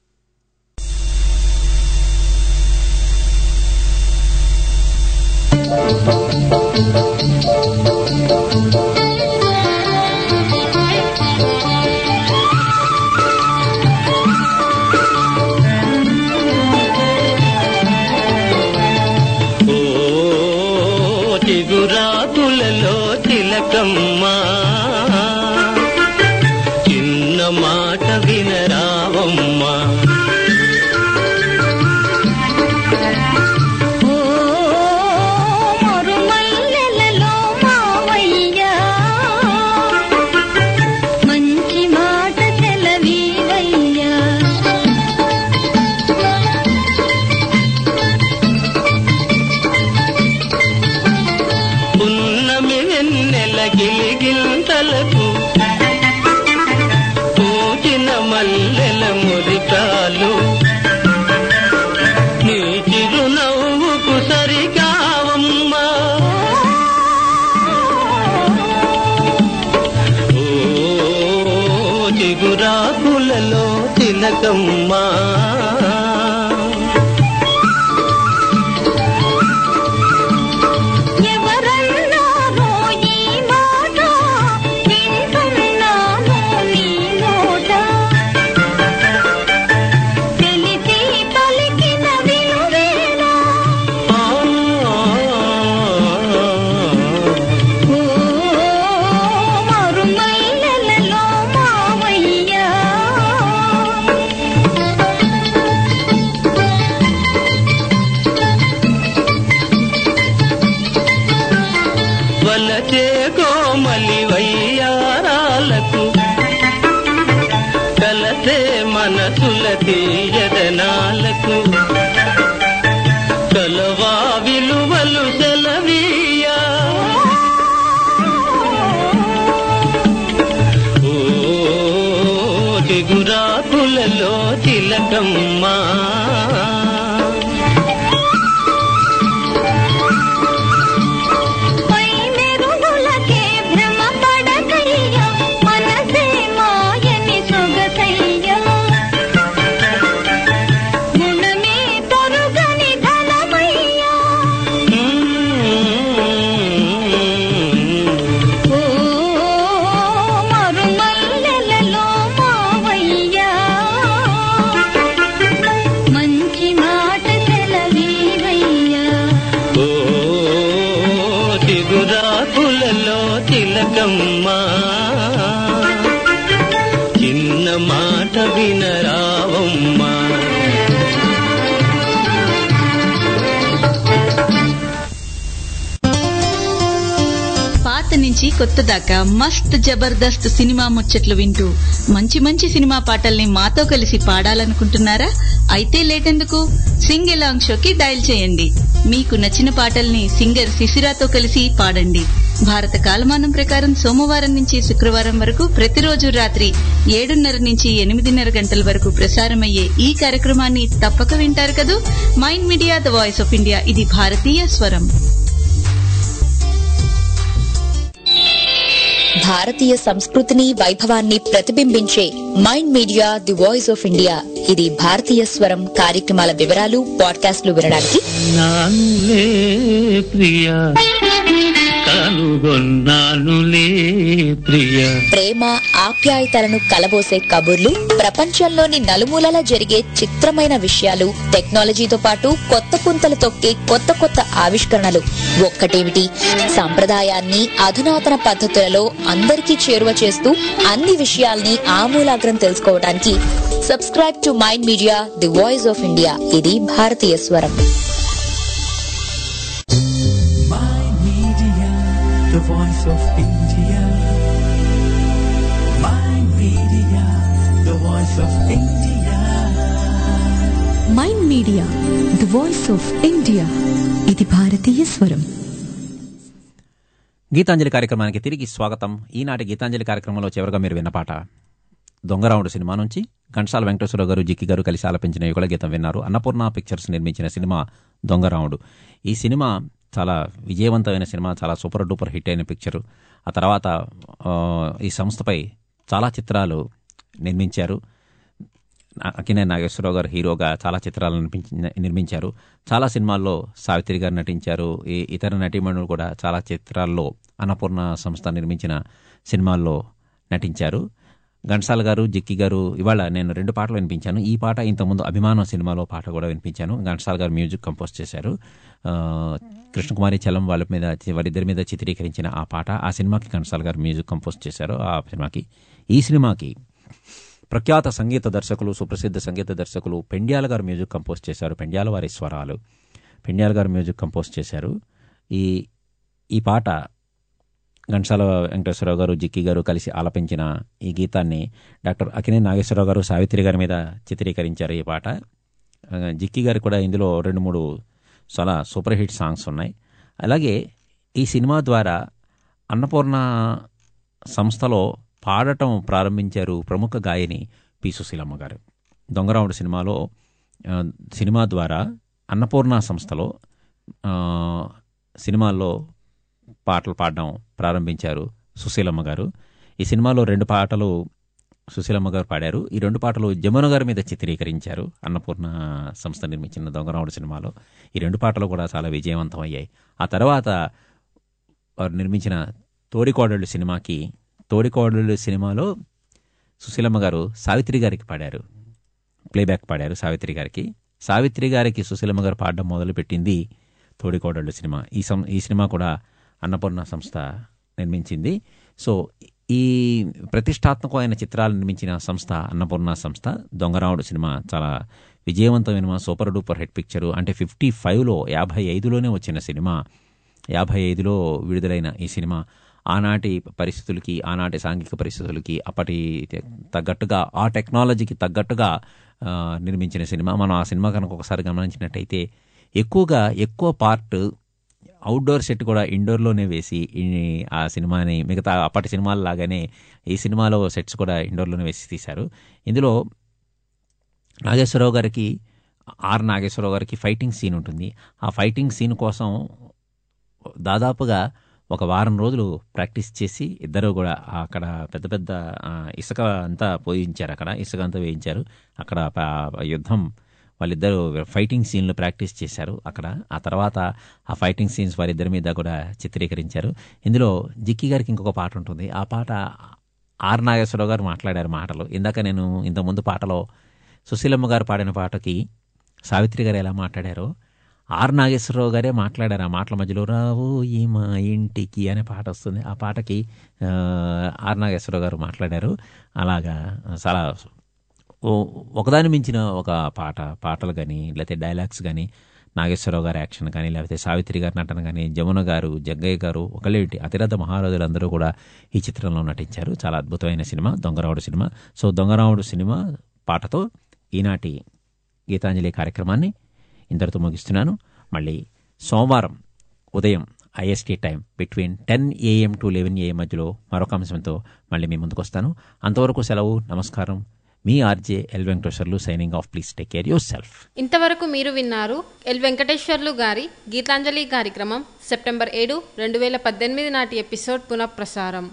చిగురాకులలో తిలకమ్మా, చిన్న మాట వినరావమ్మా. మరుమల్లెలలో మావయ్యా, మంచి మాట సెలవీవయ్యా. పున్నమి వెన్నెల గిలిగింతలకు పూచిన మల్లెల మురికాలు, నీ చిరునవ్వుకు సరికావమ్మా. ఓ చిగురాకులలో తిలకమ్మా, ఎవరన్నారో ఈ మాట వింటున్నాను నీ నోట, తెలిసి పలికిన విలువేనా. ఓ మరుమల్లెలలో మావయ్యా, వలచే కోమలి వయ్యారాలకు కలసే మనసుల తీయదనాలకు, కలవా విలువలు సెలవీయా. ఓ చిగురాకులలో తిలకమ్మా, పై మెరుగులకే భ్రమ పడకయ్యా, మనసే మాయని సొగసయ్యా. గుణమే తరుగని ధనమయ్యా. ఓ మరుమల్లెలలో మావయ్యా, మంచి మాట సెలవీవయ్యా. ఓ చిగురాకులలో తిలకమ్మా, చిన్న మాట వినరావమ్మా. నుంచి కొత్త దాకా మస్త్ జబర్దస్త్ సినిమా ముచ్చట్లు వింటూ మంచి మంచి సినిమా పాటల్ని మాతో కలిసి పాడాలనుకుంటున్నారా? అయితే లేటెందుకు, సింగ్ ఎలాంగ్ షోకి డయల్ చేయండి. మీకు నచ్చిన పాటల్ని సింగర్ శిశిరాతో కలిసి పాడండి. భారత కాలమానం ప్రకారం సోమవారం నుంచి శుక్రవారం వరకు ప్రతిరోజు రాత్రి 7:30 నుంచి 8:30 గంటల వరకు ప్రసారమయ్యే ఈ కార్యక్రమాన్ని తప్పక వింటారు కదూ. Mind media, the voice of India, ఇది భారతీయ స్వరం. భారతీయ సంస్కృతిని, వైభవాన్ని ప్రతిబింబించే mind media, the voice of India, ఇది భారతీయ స్వరం కార్యక్రమాల వివరాలు, పాడ్కాస్ట్లు వినడానికి నానులే ప్రియా కనుగొన్నానులే ప్రియా. ప్రేమ ఆప్యాయతలను కలబోసే కబుర్లు, ప్రపంచంలోని నలుమూలల జరిగే చిత్రమైన విషయాలు, టెక్నాలజీతో పాటు కొత్త పుంతలు తొక్కే కొత్త కొత్త ఆవిష్కరణలు, ఒక్కటేమిటి సంప్రదాయాన్ని అధునాతన పద్ధతులలో అందరికీ చేరువ చేస్తూ అన్ని విషయాల్ని ఆమూలాగ్రం తెలుసుకోవడానికి subscribe to mind media, the voice of India, ఇది భారతీయ స్వరం. The voice of India. Mind Media, the voice of India. Mind media, the voice of India, ఇది భారతీయ స్వరం. గీతాంజలి కార్యక్రమానికి తిరిగి స్వాగతం. ఈనాటి గీతాంజలి కార్యక్రమంలో చివరిగా మీరు విన్న పాట దొంగరావుడు సినిమా నుంచి ఘంటసాల వెంకటేశ్వరరావు గారు, జిక్కి గారు కలిసి ఆలపించిన యుగళ గీతం విన్నారు. అన్నపూర్ణ పిక్చర్స్ నిర్మించిన సినిమా దొంగరావుడు. ఈ సినిమా చాలా విజయవంతమైన సినిమా, చాలా సూపర్ డూపర్ హిట్ అయిన పిక్చరు. ఆ తర్వాత ఈ సంస్థపై చాలా చిత్రాలు నిర్మించారు. అక్కినేని నాగేశ్వరరావు గారు హీరోగా చాలా చిత్రాలు నిర్మించారు. చాలా సినిమాల్లో సావిత్రి గారు నటించారు. ఈ ఇతర నటీమణులు కూడా చాలా చిత్రాల్లో అన్నపూర్ణ సంస్థ నిర్మించిన సినిమాల్లో నటించారు. ఘంటసాల గారు, జిక్కి గారు, ఇవాళ నేను 2 పాటలు వినిపించాను. ఈ పాట ఇంతకుముందు అభిమానం సినిమాలో పాట కూడా వినిపించాను. ఘంటసాల గారు మ్యూజిక్ కంపోజ్ చేశారు. కృష్ణకుమారి చలం వారిద్దరి మీద చిత్రీకరించిన ఆ పాట, ఆ సినిమాకి ఘంటసాల గారు మ్యూజిక్ కంపోజ్ చేశారు. ఆ సినిమాకి, ఈ సినిమాకి ప్రఖ్యాత సంగీత దర్శకులు, సుప్రసిద్ధ సంగీత దర్శకులు పెండ్యాల గారు మ్యూజిక్ కంపోజ్ చేశారు. పెండ్యాల వారి స్వరాలు, పెండ్యాల గారు మ్యూజిక్ కంపోజ్ చేశారు. ఈ పాట ఘంటసాల వెంకటేశ్వరరావు గారు, జిక్కి గారు కలిసి ఆలపించిన ఈ గీతాన్ని డాక్టర్ అక్కినేని నాగేశ్వరరావు గారు సావిత్రి గారి మీద చిత్రీకరించారు. ఈ పాట జిక్కి గారు కూడా ఇందులో 2-3 చాలా సూపర్ హిట్ సాంగ్స్ ఉన్నాయి. అలాగే ఈ సినిమా ద్వారా అన్నపూర్ణ సంస్థలో పాడటం ప్రారంభించారు ప్రముఖ గాయని పి. సుశీలమ్మ గారు. దొంగరావుడు సినిమా ద్వారా అన్నపూర్ణ సంస్థలో సినిమాల్లో పాటలు పాడడం ప్రారంభించారు సుశీలమ్మ గారు. ఈ సినిమాలో 2 పాటలు సుశీలమ్మ గారు పాడారు. ఈ 2 పాటలు జమున గారి మీద చిత్రీకరించారు అన్నపూర్ణ సంస్థ నిర్మించిన దొంగరావుడు సినిమాలో. ఈ 2 పాటలు కూడా చాలా విజయవంతం అయ్యాయి. ఆ తర్వాత వారు నిర్మించిన తోడికోడళ్ళు సినిమాలో సుశీలమ్మ గారు సావిత్రి గారికి పాడారు, ప్లేబ్యాక్ పాడారు సావిత్రి గారికి. సావిత్రి గారికి సుశీలమ్మ గారు పాడడం మొదలుపెట్టింది తోడికోడళ్ళు సినిమా. ఈ సినిమా కూడా అన్నపూర్ణ సంస్థ నిర్మించింది. సో ఈ ప్రతిష్టాత్మకమైన చిత్రాలు నిర్మించిన సంస్థ అన్నపూర్ణ సంస్థ. దొంగరావుడు సినిమా చాలా విజయవంతమైన సూపర్ డూపర్ హిట్ పిక్చరు. అంటే 55లో 55లోనే వచ్చిన సినిమా. 55లో విడుదలైన ఈ సినిమా ఆనాటి పరిస్థితులకి, ఆనాటి సాంఘిక పరిస్థితులకి, అప్పటి తగ్గట్టుగా, ఆ టెక్నాలజీకి తగ్గట్టుగా నిర్మించిన సినిమా. మనం ఆ సినిమా కనుక ఒకసారి గమనించినట్టయితే ఎక్కువ పార్ట్ అవుట్డోర్ సెట్ కూడా ఇండోర్లోనే వేసి ఆ సినిమాని, మిగతా అప్పటి సినిమాల లాగానే ఈ సినిమాలో సెట్స్ కూడా ఇండోర్లోనే వేసి తీశారు. ఇందులో నాగేశ్వరరావు గారికి ఫైటింగ్ సీన్ ఉంటుంది. ఆ ఫైటింగ్ సీన్ కోసం దాదాపుగా ఒక వారం రోజులు ప్రాక్టీస్ చేసి ఇద్దరు కూడా అక్కడ పెద్ద ఇసుక అంతా పోయించారు. ఇసుక అంతా వేయించారు. అక్కడ యుద్ధం వాళ్ళిద్దరూ ఫైటింగ్ సీన్లు ప్రాక్టీస్ చేశారు అక్కడ. ఆ తర్వాత ఆ ఫైటింగ్ సీన్స్ వారిద్దరి మీద కూడా చిత్రీకరించారు. ఇందులో జిక్కి గారికి ఇంకొక పాట ఉంటుంది. ఆ పాట ఆర్ నాగేశ్వరరావు గారు మాట్లాడారు మాటలు. ఇందాక నేను ఇంతకుముందు పాటలో సుశీలమ్మ గారు పాడిన పాటకి సావిత్రి గారు ఎలా మాట్లాడారో ఆర్ నాగేశ్వరరావు గారే మాట్లాడారు. ఆ మాటల మధ్యలో రావు ఈ మా ఇంటికి అనే పాట వస్తుంది. ఆ పాటకి ఆర్ నాగేశ్వరరావు గారు మాట్లాడారు. అలాగా చాలా ఒకదాని మించిన ఒక పాటలు కానీ లేకపోతే డైలాగ్స్ కానీ నాగేశ్వరరావు గారి యాక్షన్ కానీ, లేకపోతే సావిత్రి గారి నటన కానీ, జమున గారు, జగ్గయ్య గారు, ఒకళ్ళేంటి అతిరథ మహారాజులందరూ కూడా ఈ చిత్రంలో నటించారు. చాలా అద్భుతమైన cinema Dongaramudu cinema. So Dongaramudu cinema పాటతో ఈనాటి గీతాంజలి కార్యక్రమాన్ని ఇంతటితో ముగిస్తున్నాను. మళ్ళీ సోమవారం ఉదయం IST time between 10 AM to 11 AM మధ్యలో మరొక అంశంతో మళ్ళీ మీ ముందుకు వస్తాను. అంతవరకు సెలవు. నమస్కారం. మీ RJ L Venkateswarlu signing off. Please take care yourself. ఇంతవరకు మీరు విన్నారు ఎల్ వెంకటేశ్వర్లు గారి గీతాంజలి కార్యక్రమం సెప్టెంబర్ 7, 2018 నాటి ఎపిసోడ్ పునఃప్రసారం.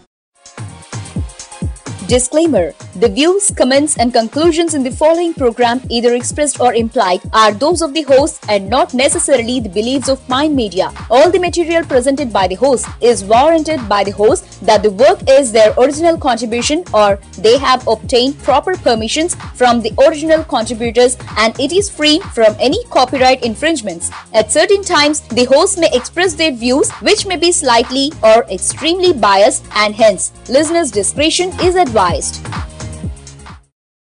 Disclaimer: the views, comments, and conclusions in the following program, either expressed or implied, are those of the host and not necessarily the beliefs of Mind Media. All the material presented by the host is warranted by the host that the work is their original contribution or they have obtained proper permissions from the original contributors and it is free from any copyright infringements. At certain times, the host may express their views which may be slightly or extremely biased and hence listeners' discretion is advised.